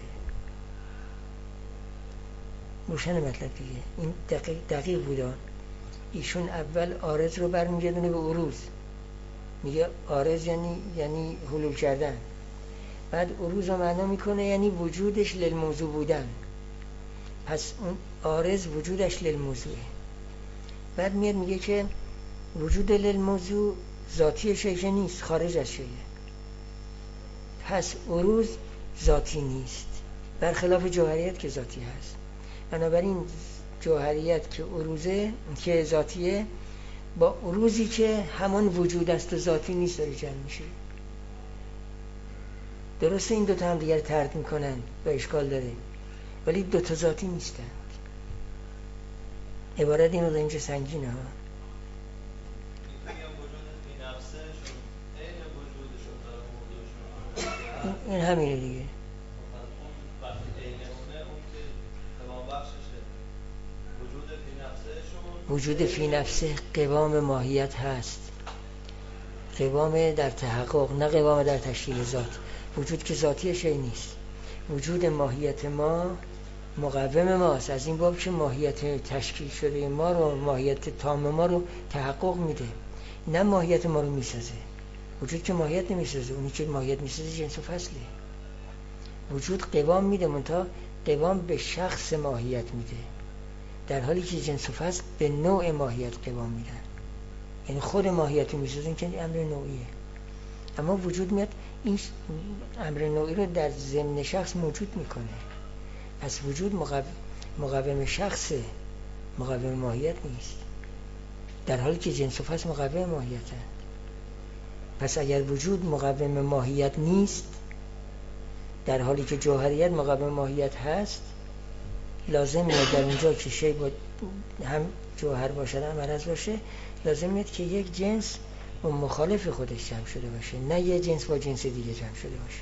A: روشن مطلب دیگه. این دقیق بوده. ایشون اول عارض رو برمیگردونه به عروض، میگه عارض یعنی حلول کردن، بعد عروض رو معنا میکنه یعنی وجودش للموضوع بودن، پس اون عارض وجودش للموضوعه. بعد میاد میگه که وجود للموضوع ذاتی شیء نیست، خارج از شیء، پس عروض ذاتی نیست، برخلاف جوهریت که ذاتی هست. بنابراین جوهریت که عروضه که ذاتیه با عروضی که همان وجود است و ذاتی نیست داره جمع میشه. درسته این دوتا هم دیگر ترد میکنن و اشکال داره، ولی دوتا ذاتی نیستن. عبارت اینو در اینجا سنگینه ها. این همینه دیگه. وجود فی نفسه قوام ماهیت هست، قوام در تحقق، نه قوام در تشکیل ذات. وجود که ذاتی شی نیست، وجود ماهیت ما مقوم ماست، از این باب که ماهیت تشکیل شده ما رو، ماهیت تام ما رو تحقق میده، نه ماهیت ما رو میسازه. وجود که ماهیت نمیسازه، اونی که ماهیت میسازه جنس و فصله. وجود قوام میده، منتها قوام به شخص ماهیت میده، در حالی که جنس و فصل به نوع ماهیت قوام میدن، یعنی خود ماهیت رو میسازن که امر نوعیه. اما وجود میاد این امر نوعی رو در ضمن شخص موجود میکنه، پس وجود مقوم شخصه، مقوم ماهیت نیست، در حالی که جنس و فصل مقوم ماهیت هست. پس اگر وجود مقوم ماهیت نیست، در حالی که جوهریت مقوم ماهیت هست، لازم میاد در اونجا که شی با هم جوهر باشه هم عرض باشه، لازم میاد که یک جنس با مخالف خودش جمع شده باشه، نه یک جنس با جنس دیگه جمع شده باشه.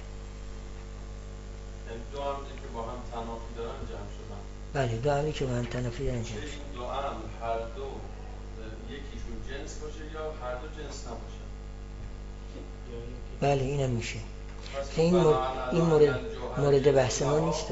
B: دو عملی که با هم تنافی دارن جمع شدن.
A: بله، دو عملی که با هم تنافی دارن جمع شدن.
B: دو عمل هر دو یکیشون جنس باشه یا هر دو جنس نباشه.
A: بله اینم میشه که این مورد بحث ما نیست.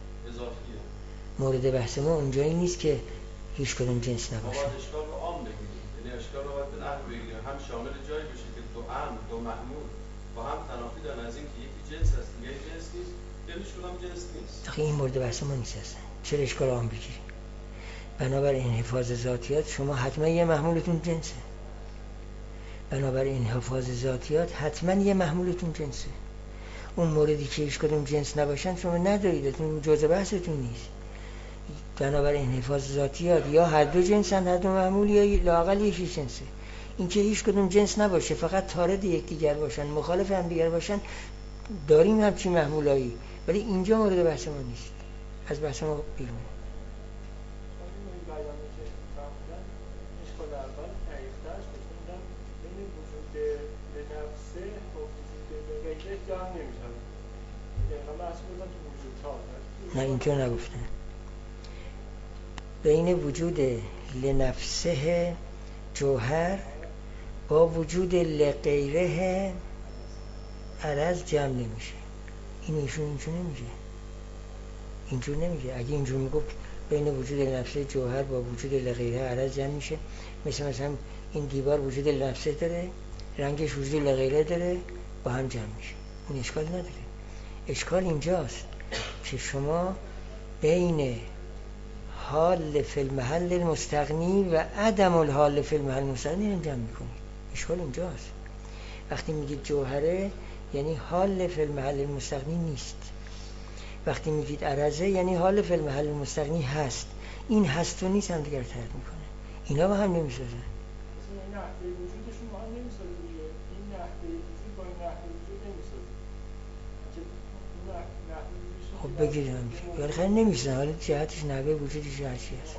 A: مورد بحث ما اونجایی نیست که هیچ کدوم جنس نباشه.
B: ما باید اشکال رو عام بگیریم، یعنی اشکال رو باید به نحو بگیریم، هم شامل جایی بشه که دو عمل، دو معمول با هم تنافی دارن، از این که یکی جنس هست دیگه جنس نیست، یکیشون هم جنس نیست.
A: آخه این مورد بحث ما نیست اصلا. چرا اشکال عام بگیریم؟ بنابراین حفاظ ذاتیات شما حتما یه محمولتون جنسه. بنابراین حفاظ ذاتیات حتما یه محمولتون جنسه. اون موردی که هیچ کدوم جنس نباشن شما ندارید، اون جزء بحثتون نیست. بنابراین حفاظ ذاتیات یا هر دو جنسن، هر دو معمول، یا لااقل یکی جنسه. این که هیچ کدوم جنس نباشه، فقط طارد یکدیگر باشن، مخالف هم دیگر باشن، داریم همچین محمولایی، ولی اینجا مورد بحث ما نیست، از بحث ما بیرون. نه اینطور نگفتن. بین وجود لنفسه جوهر با وجود لغیره عرض جمع نمیشه. این ایشون اینجور نمیشه، اینجور نمیشه. اگه اینجور میگفت بین وجود لنفسه جوهر با وجود لغیره عرض جمع میشه، مثلا این دیوار وجود لنفسه داره، رنگش وجود لغیره داره، با هم جمع میشه، این اشکال نداره. اشکال اینجاست که شما بین حال فی المحل المستغنی و عدم الحال فی المحل المستغنی رو جمع میکنید. اشکال اونجاست. وقتی میگید جوهره یعنی حال فی المحل المستغنی نیست، وقتی میگید عرضه یعنی حال فی المحل المستغنی هست. این هست و نیست هم دیگر ترک میکنه، اینا با هم نمیسازن.
D: این نحوه وجودشون با هم نمیسازه دیگه. این نحوه وجود با این نحوه وجود نمیسازه.
A: خب بگیرم بالاخره نمیسازن، حالا جهتش نحوه وجودش هر چی هست.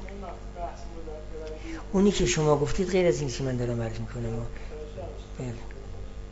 A: اونی که شما گفتید غیر از این که من دارم عرض میکنم.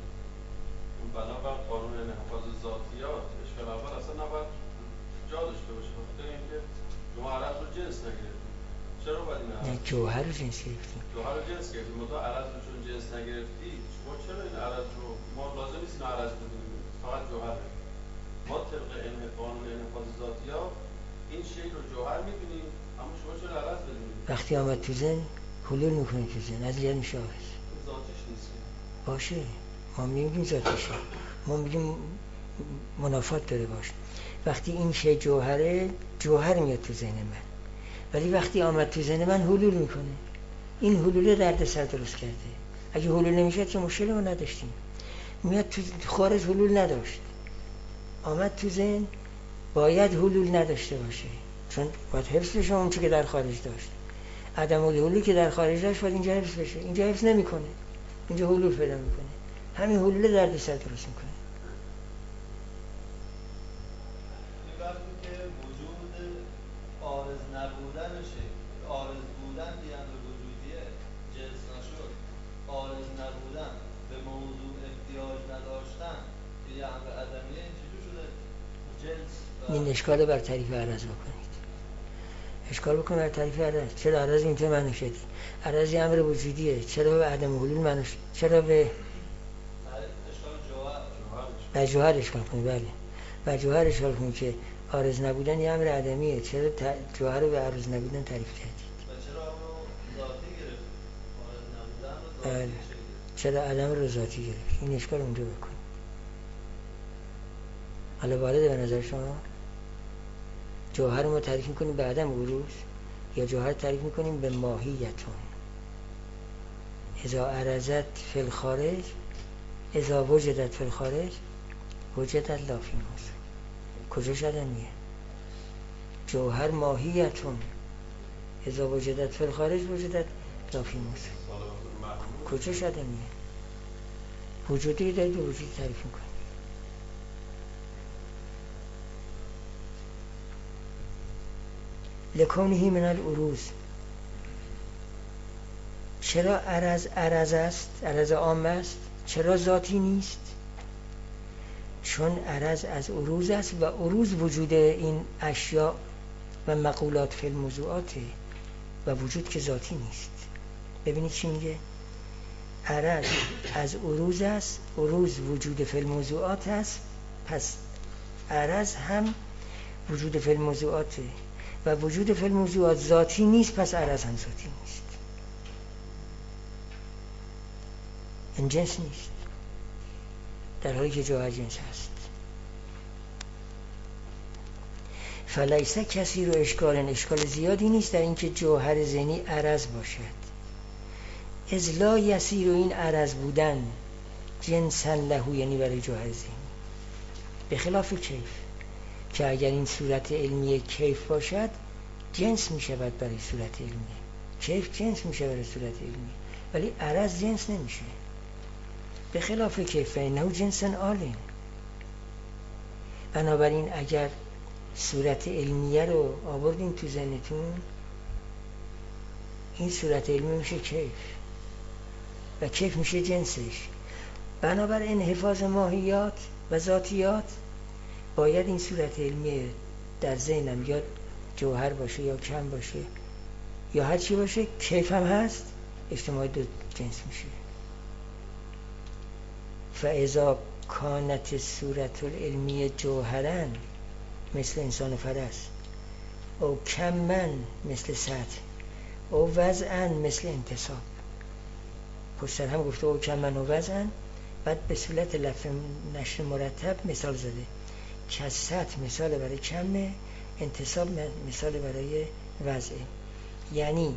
B: بنابر قانون انحفاظ ذاتیات اشکال اول اصلا نباید جا داشته باشه، بخاطر اینکه شما عرض رو جنس نگرفتید. چرا باید این عرض؟
A: نه جوهر رو جنس گرفتیم.
B: جوهر رو جنس گرفتید، منتها عرض رو چون جنس نگرفتید، شما چرا این عرض رو، ما لازم نیست این عرض بدونیم، فقط جوهر بدونیم. ما طبق قانون انحفاظ ذاتیات این شی رو جوهر می‌دونیم، اما شما چرا عرض بدونید؟
A: وقتی آمد تو ذهن حلول میکنه تو ذهن، از یاد میشه آرز
B: ذاتیش نیست
A: باشه. ما نمیگیم ذاتیشه، ما میگیم منافات داره باشه. وقتی این شی جوهره، جوهر میاد تو ذهن من، ولی وقتی آمد تو ذهن من حلول میکنه. این حلول دردسر درست کرده. اگه حلول نمیشد که مشکلی ما نداشتیم. میاد تو خارج حلول نداشت، آمد تو ذهن باید حلول نداشته باشه، چون باید حفظ بشه اون چی که در خارج داشت. عدم الحلولی که در خارج داشت باید اینجا حفظ بشه، اینجا حفظ نمیکنه، اینجا حلول پیدا میکنه. همین حلول دردسر درست میکنه.
E: وقتی که وجود عارض نبودنشه، عارض بودن بیان به وجودیه جنس نشد، عارض نبودن به موضوع احتیاج نداشتن که یه امر عدمیه، این چجور شده جنس؟
A: این اشکال بر تعریف عرض بکنید. اشکال بکن بر تعریف عرض. چرا عرض اینطور معنی شدی؟ عرض امر وجودیه، چرا به عدم حلول معنی شد؟ چرا به
E: اشکال جوهر
A: بر جوهر اشکال کنید؟ بله بر جوهر اشکال کنید که عارض نبودن یه امر عدمیه، چرا جوهر رو به عارض نبودن تعریف کردی؟
E: و چرا اونو ذاتی گرفت؟ عارض نبودن رو ذاتی
A: بله.
E: گرفت.
A: چرا علم رو ذاتی گرفت؟ این اشکال اونجا بکن. حالا وارد به نظر شما جوهر رو ما تعریف میکنیم به عدم عروض یا جوهر تعریف میکنیم به ماهیتون؟ اذا عرضت فی الخارج، اذا وجدت فی الخارج وجدت لا فی موضوع. کجاش عدمیه؟ جوهر ماهیتون، اذا وجدت فی الخارج وجدت لا فی موضوع. کجاش عدمیه؟ وجودی دارید و وجود تعریف میکنیم. لکونهی من العروض. چرا عرض است، عرض عام است، چرا ذاتی نیست؟ چون عرض از عروض است و عروض وجود این اشیاء و مقولات فی الموضوعات و وجود که ذاتی نیست. ببینید چی میگه؟ عرض از عروض است، عروض وجود فی الموضوعات است، پس عرض هم وجود فی الموضوعات و وجود فی الموضوعات ذاتی نیست، پس عرض هم ذاتی نیست. این جنس نیست، در حالی که جوهر جنس هست. فلیس کثیر و اشکال زیادی نیست در اینکه جوهر ذهنی عرض باشد. اذ لا یصیر، و این عرض بودن جنسا له، یعنی برای جوهر ذهنی، به خلاف کیف که اگر این صورت علمی کیف باشد جنس می شود برای صورت علمی. کیف جنس می شود برای صورت علمی، ولی عرض جنس نمیشه. به خلاف کیف فإنه جنس عالم. بنابراین اگر صورت علمیه رو آوردین تو ذهنتون، این صورت علمی میشه کیف و کیف میشه جنسش. بنابراین انحفاظ ماهیات و ذاتیات باید این صورت علمی در ذهنم یا جوهر باشه یا کم باشه یا هر چی باشه، کیف هم هست، اجتماع دو جنس میشه. فاذا کانت صورت العلمی جوهرن مثل انسان فرس، او کمن مثل سطح، او وضعن مثل انتصاب. پشتر هم گفته او کمن و وضعن، بعد به صورت لفظ نشر مرتب مثال زده که سطح مثال برای کمه، انتصاب مثال برای وضعه. یعنی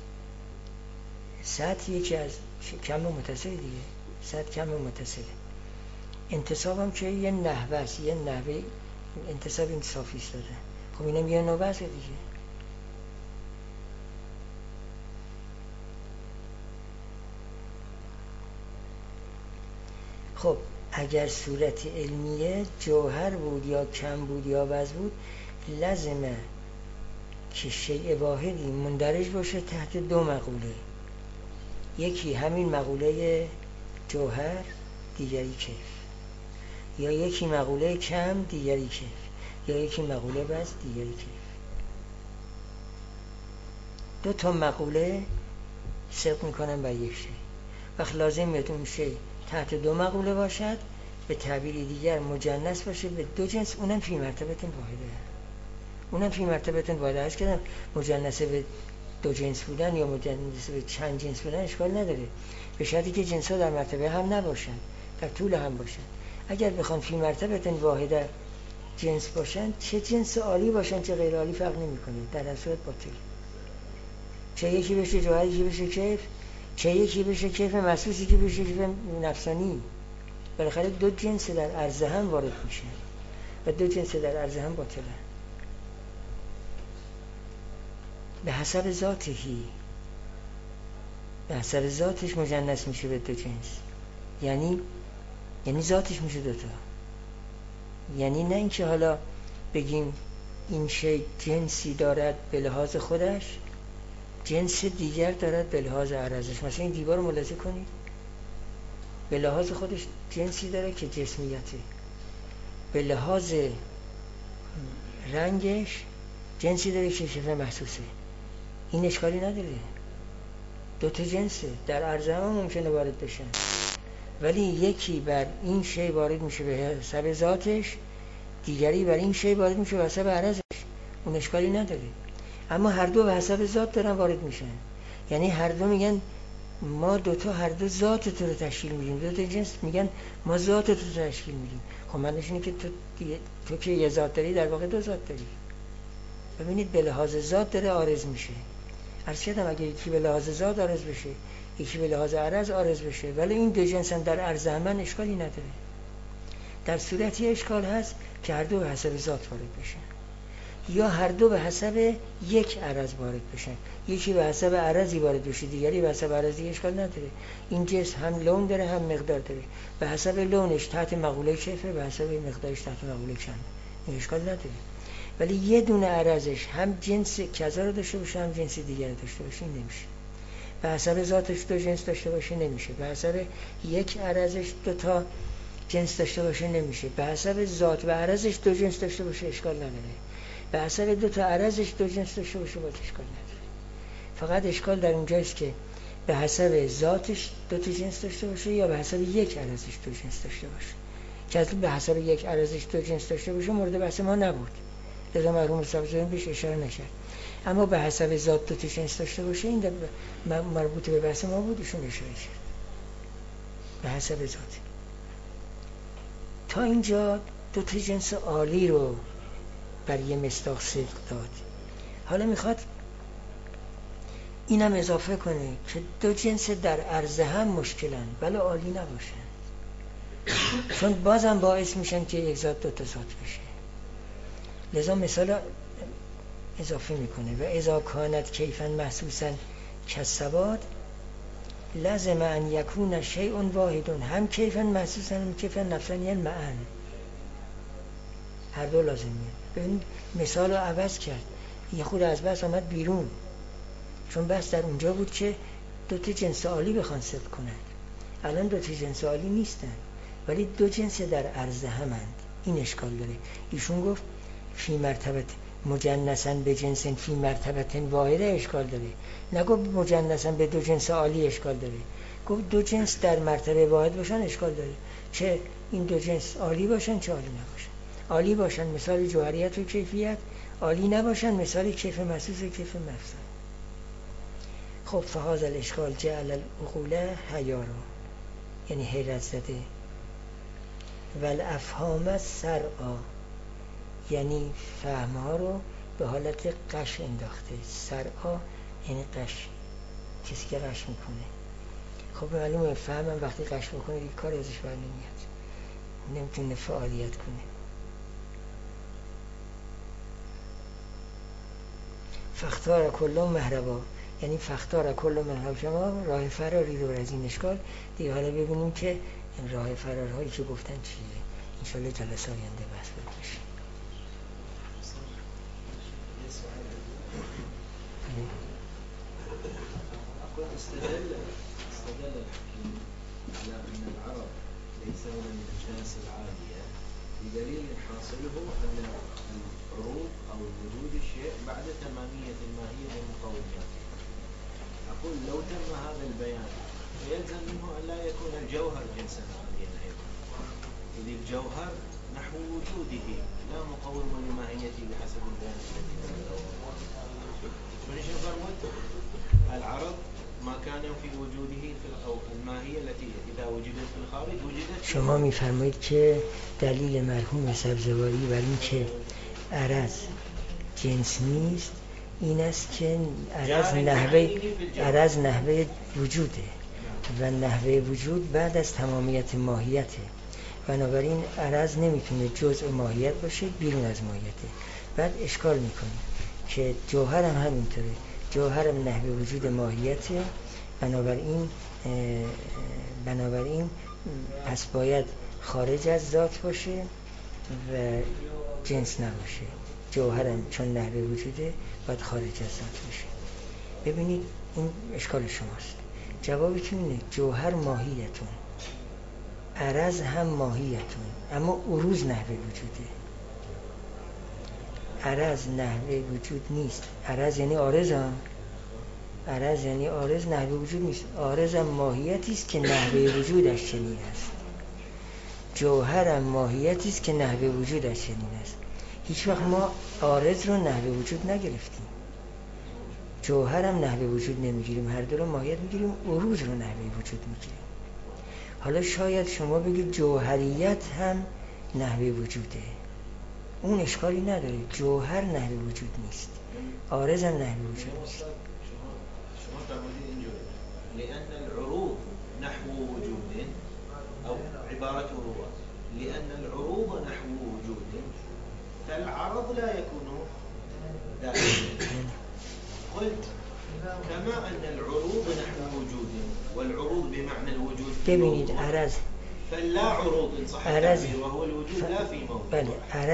A: سطح یکی از کم و متصل دیگه، سطح کم و متصله. انتصاب هم که یه نحوه است، یه نحوه انتصاب انتصافی است داره. خب اینم یه نوع وضعه دیگه. خب اگر صورت علمیه جوهر بود یا کم بود یا وضع بود، لازمه که شیء واحدی مندرج باشه تحت دو مقوله. یکی همین مقوله جوهر، دیگری کیف. یا یکی مقوله کم دیگری کیف، یا یکی مقوله بس دیگری کیف. دو تا مقوله صدق میکنن بر یک شی. وقت لازم میاد اون شی تحت دو مقوله باشد، به تعبیر دیگر مجنس باشه به دو جنس، اونم فی مرتبه واحده. اونم فی مرتبه واحده است که مجنس به دو جنس بودن یا مجنس به چند جنس بودن اشکال نداره، به شرطی که جنس ها در مرتبه هم نباشن، در طول هم باشن. اگر بخوان فی مرتبه واحده جنس باشن، چه جنس عالی باشن چه غیر عالی فرق نمیکنه، در اصل باطل. چه یکی بشه جوهر، یکی بشه کیف، چه یکی بشه کیف محسوس، یکی بشه کیف نفسانی، بالاخره دو جنس در عرضه هم وارد میشه و دو جنس در عرضه هم باطله. به حسب ذاتهی، به حسب ذاتش مجنس میشه به دو جنس، یعنی ذاتش میشه دوتا. یعنی نه اینکه حالا بگیم این شی جنسی دارد به لحاظ خودش، جنس دیگر دارد به لحاظ عرضش. مثلا این دیوار رو ملاحظه کنید، به لحاظ خودش جنسی داره که جسمیته، به لحاظ رنگش جنسی داره که شکل محسوسه. این اشکالی نداره، دو تا جنسه در عرضه هم ممکنه وارد بشن، ولی یکی بر این شی وارد میشه به حسب ذاتش، دیگری بر این شی وارد میشه به حسب عرضش، اون اشکالی نداره. اما هر دو به حسب ذات دارن وارد میشن، یعنی هر دو میگن ما دوتا هر دو ذات تو رو تشکیل میدیم، دو تا جنس میگن ما ذات تو تشکیل میدیم. خب معنیش اینه که تو که یه ذات داری در واقع دو ذات داری. ببینید به لحاظ ذات داره عارض میشه. عرض کردم اگه یکی به لحاظ ذات عارض بشه، یکی به لحاظ عرض عارض بشه، ولی این دو جنس هم در عرض همن، اشکالی نداره. در صورتی اشکال هست که هر دو به حسب ذات وارد بشن، یا هر دو به حسب یک عرض وارد بشن. یکی به حسب عرضی وارد بشه، دیگری به حسب عرضی، اشکال نداره. این جنس هم لون داره هم مقدار داره، به حسب لونش تحت مقوله کیفه، به حسب مقدارش تحت مقوله کم، این اشکال نداره. ولی یه دونه عرضش هم جنس کذا رو داشته باشه هم جنس دیگر رو داشته باشه، این نمیشه. به حسب ذاتش دو جنس داشته باشه نمیشه، به حسب یک عرضش دو تا جنس داشته باشه نمیشه، به حسب ذات و عرضش دو جنس داشته باشه اشکال نداره، به حسب دو تا عرضش دو جنس داشته باشه باز اشکال نداره. فقط اشکال در اونجاست که به حسب ذاتش دو تا جنس داشته باشه یا به حسب یک عرضش دو جنس داشته باشه، که از به حسب یک عرضش دو جنس داشته باشه مورد بحث ما نبود، لذا مرحوم صاحب بهش اشاره نکرد. اما به حسب ذات دو تا جنس داشته باشه این مربوط به بحث ما بود، ایشون اشاره کرد به حسب ذات. تا اینجا دو تا جنس عالی رو بر یه مصداق صدق داد. حالا میخواد اینم اضافه کنه که دو جنس در عرضه هم مشکلن ولی عالی نباشن، چون بازم باعث میشن که یک ذات دو تا ذات بشه. لذا مثال اضافه میکنه و اذا کانت کیفا محسوسا کالسواد لازم ان یکون شیء واحد، هم کیفا محسوسا هم کیفا نفسانیا معا، هر دو لازم میاد. ببین مثال رو عوض کرد، یه خود از بحث آمد بیرون، چون بحث در اونجا بود که دو تا جنس عالی بخوان صدق کنند. الان دو تا جنس عالی نیستن ولی دو جنس در عرض همند، این اشکال داره. ایشون گفت فی مرتبه مجنسن به جنس فی مرتبه واحده اشکال داره، نگفت مجنسن به دو جنس عالی اشکال داره، گفت دو جنس در مرتبه واحد باشن اشکال داره، چه این دو جنس عالی باشن چه عالی نباشن. عالی باشن مثال جوهریت و کیفیت، عالی نباشن مثال کیف محسوس و کیف مفصل. خب فهذا الاشکال جعل العقول حیارا، یعنی حیرت زده، و الافهام سرعا، یعنی فهمها رو به حالت قش انداخته. سرعا یعنی قش، کسی که قش میکنه. خب معلومه فهمم وقتی قش بکنه یک کار ازش بر نمیاد، نمیتونه فعالیت کنه. فختار کلا مهربا، یعنی فختار کلا مهربا، شما راه فراری رو از این اشکال دیگه. حالا ببینیم که این راه فرارهایی که گفتن چیه، انشالله جلسه آینده بحث بکنیم.
F: استدل على أن العرب ليس من الأجناس العالية تمامية الماهية بمقوماتها. أقول لو تم هذا البيان فيلزم منه أن لا يكون الجوهر جنسا عاليا أيضا، إذ الجوهر نحو وجوده لا مقوم لماهيته بحسب البيان الذي ذكره. فنحن فرمت العرض ما كان في وجوده في أو الماهية التي إذا وجدت في الخارج وجدت.
A: شما میفرمایید که دلیل مرحوم سبزواری بر این که عرض جنس نیست این است که عرض نحوه وجوده و نحوه وجود بعد از تمامیت ماهیته، بنابراین عرض نمیتونه جزء ماهیت باشه، بیرون از ماهیته. بعد اشکال میکنه که جوهر هم همینطوره، جوهر هم نحوه وجود ماهیته، بنابراین پس باید خارج از ذات باشه و جنس نباشه. جوهرم چون نحوه وجوده باید خارج از ذات باشه. ببینید این اشکال شماست. جوابتون اینه جوهر ماهیتون، عرض هم ماهیتون، اما عروض نحوه وجوده. عرض نحوه وجود نیست. عرض یعنی عارض هم. عرض یعنی عارض، نحوه وجود نیست. عارض هم ماهیتی است که نحوه وجودش چنین است. جوهر هم ماهیتی است که نحوه وجودش چنین است. هیچ وقت ما عارض رو نحوه وجود نگرفتیم، جوهر هم نحوه وجود نمیگیریم، هر دو رو ماهیت میگیریم، عروض رو نحوه وجود میگیریم. حالا شاید شما بگید جوهریت هم نحوه وجوده، اون اشکالی نداره، جوهر نحوه وجود نیست، عارض هم نحوه وجود نیست.
F: شما فرمودید اینجوری لأن العروض نحو وجود أو عبارته هو لأن العروض نحو وجود فالعرض لا يكون دائما. قلت كما أن العروض نحو وجود والعروض بمعنى الوجود
A: ببینید عرض
F: فلا عروض إن صح التعبير وهو الوجود لا في موضوع.
A: بله،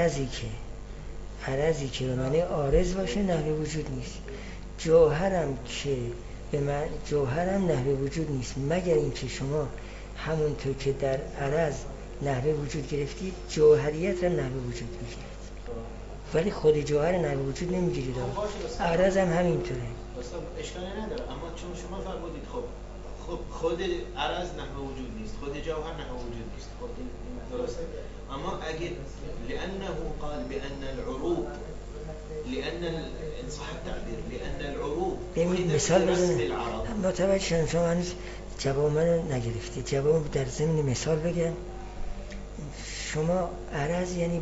A: عرضی که به معنی عارض باشه نحوه وجود نیست. جوهرم که جوهرم نحوه وجود نیست، مگر اینکه شما همونطور که در عرض نحوه وجود گرفتید جوهریت را نحوه وجود میگیرید، ولی خود جوهر نحوه وجود نمیگیرید. عرض هم همینطوره.
F: اشکالی نداره، اما چون شما فرمودید خب خود عرض نحوه وجود نیست، خود جوهر نحوه وجود نیست، خب این درسته. اما اگه لأنه قال بأن العروض لأن إن صح التعبير لأن العروض
A: ببینید مثال بزنید، متوجه شما هنوز جواب منو نگرفتید. جواب در ضمن مثال بگم. شما عرض یعنی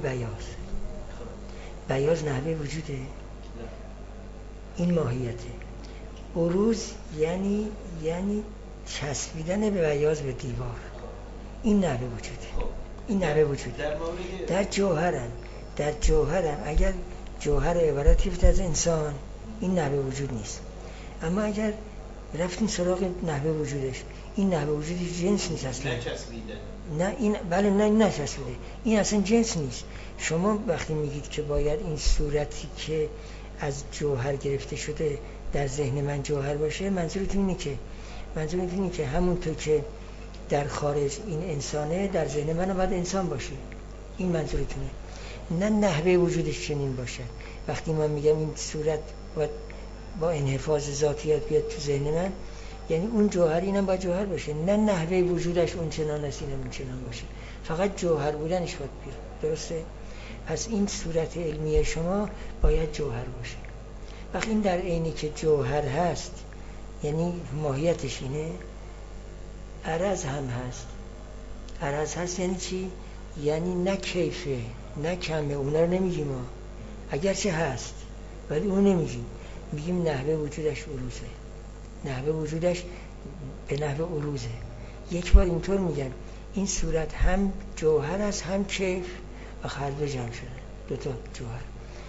A: بیاض نحوه وجوده، این ماهیته. عروض یعنی چسبیدن به بیاض به دیوار، این نحوه وجوده، این نحوه وجوده. در جوهرم اگر جوهر عبارتی بود از انسان، این نحوه وجود نیست. اما اگر رفتیم سراغ نحوه وجودش، این نحوه وجودش جنس نیست اصلا. نه این بله نه نچسبیده، این اصلا جنس نیست. شما وقتی میگید که باید این صورتی که از جوهر گرفته شده در ذهن من جوهر باشه، منظورتون اینه که همونطور که در خارج این انسانه، در ذهن من باید انسان باشه، این منظورتونه، نه نحوه وجودش چنین باشه. وقتی من میگم این صورت باید با انحفاظ ذاتیت بیاد تو ذهن من، یعنی اون جوهر اینم باید جوهر باشه، نه نحوه وجودش اون چنان است اینم اون چنان باشه، فقط جوهر بودنش باید بیاد. درسته؟ پس این صورت علمی شما باید جوهر باشه. وقتی این در عینی که جوهر هست، یعنی ماهیتش اینه، عرض هم هست. عرض هست یعنی چی؟ یعنی نه کیفه نه کمه، اونا رو نمیگیم ما، اگرچه هست ولی اون نمیگیم، میگیم نحوه وجودش عروضه، نحوه وجودش به نحوه عروضه. یک بار اینطور میگن این صورت هم جوهر است هم کیف و هر دو جمع شده، دوتا جوهر،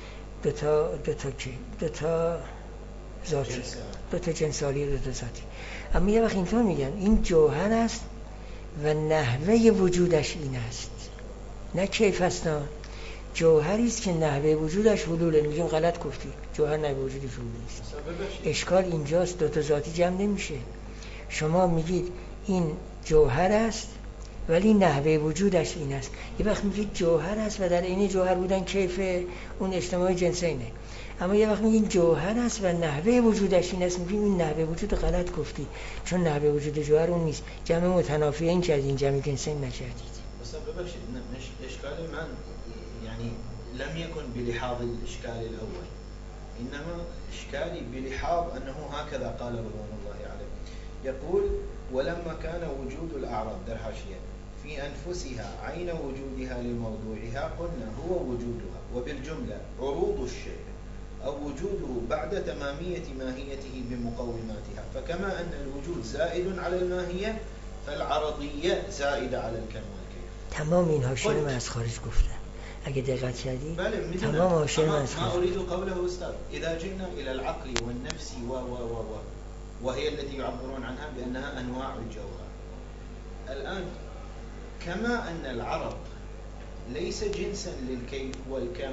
A: دوتا ذاتی، دوتا جنسالی، دوتا ذاتی. اما یه وقت اینطور میگن این جوهر است و نحوه وجودش این است، نه کیف است، نه جوهری است که نحوه وجودش حلوله. میگیم غلط گفتی، جوهر نحوه وجودش حلول نیست. اشکال اینجاست، دوتا ذاتی جمع نمیشه. شما میگید این جوهر است ولی نحوه وجودش این است. یه وقت میگید جوهر است و در این جوهر بودن کیف اون اجتماع جنسینه. اما یه وقت میگین جوهر است و نحوه وجودش این است، میگیم این نحوه وجود غلط گفتی، چون نحوه وجود جوهر اون نیست. جمع متنافی این که از این جمع جنسین نکردید.
F: مثلا ببخشید إشكال من يعني لم يكن بلحاظ الإشكال الأول، إنما إشكالي بلحاظ أنه هكذا قال رضوان الله عليه. يقول ولما كان وجود الأعراض در حاشية في أنفسها عين وجودها لموضوعها قلنا هو وجودها وبالجملة عروض الشيء أو وجوده بعد تمامية ماهيته بمقوماتها، فكما أن الوجود زائد على الماهية فالعرضية زائدة على الكم والكيف.
A: تمام این حاشیه من از خارج گفتم، اگه دقت کردی تمام حاشیه من از خارج.
F: ما أريد قوله أستاذ إذا جئنا إلى العقل والنفس وهي التي يعبرون عنها بأنها أنواع الجوهر. الآن كما أن العرض ليس جنسا للكيف والكم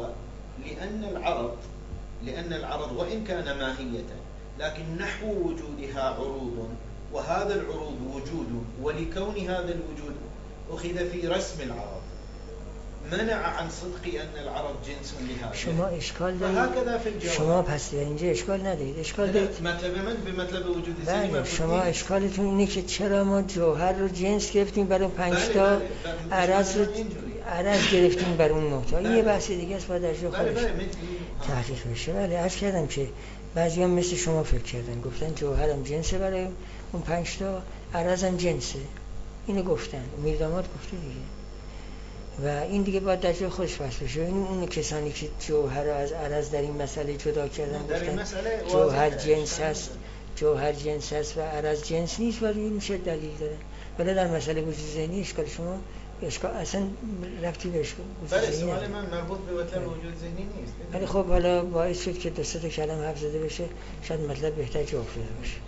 F: لأن العرض وإن كان ماهية لكن نحو وجودها عروض، وهذا العروض وجود، ولكون هذا الوجود أخذ في رسم العرض منع عن صدق أن العرض جنس لهذا.
A: شما اشکال دارید،
F: فهكذا في الجوهر.
A: شما پس اینجا اشکال ندارید، اشکال دارید.
F: مطلب من به مطلب وجود ذهنی
A: بله، شما اشکالتون اینه که چرا ما جوهر رو جنس گرفتیم برای 5 تا، عرض رو عرض گرفتیم برای اون 9 تا. این یه بحث دیگه است، باید در جای خودش تحقیق بشه. بله، عرض کردم که بعضی‌ها مثل شما فکر کردن، گفتن جوهرم جنسه برای اون 5 تا، عرضم جنسه. اینو گفتن، میرداماد گفته دیگه. و این دیگه باید در جای خودش فصل بشه. این اون کسانی که جوهر رو از عرض در این مسئله جدا کردن، گفتن جوهر جنس است، جوهر جنس است و عرض جنس نیست، ولی این میشه دلیل داره. ولی در مسئله وجود ذهنی اشکال شما اشکال اصلا ربطی به اشکال وجود
F: ذهنی
A: ذهنی
F: نداره. من مربوط به مطلب وجود ذهنی نیست.
A: ولی خب حالا باعث شد که 2 تا کلمه حرف زده بشه، شاید مطلب بهتر جا افتاده باشه.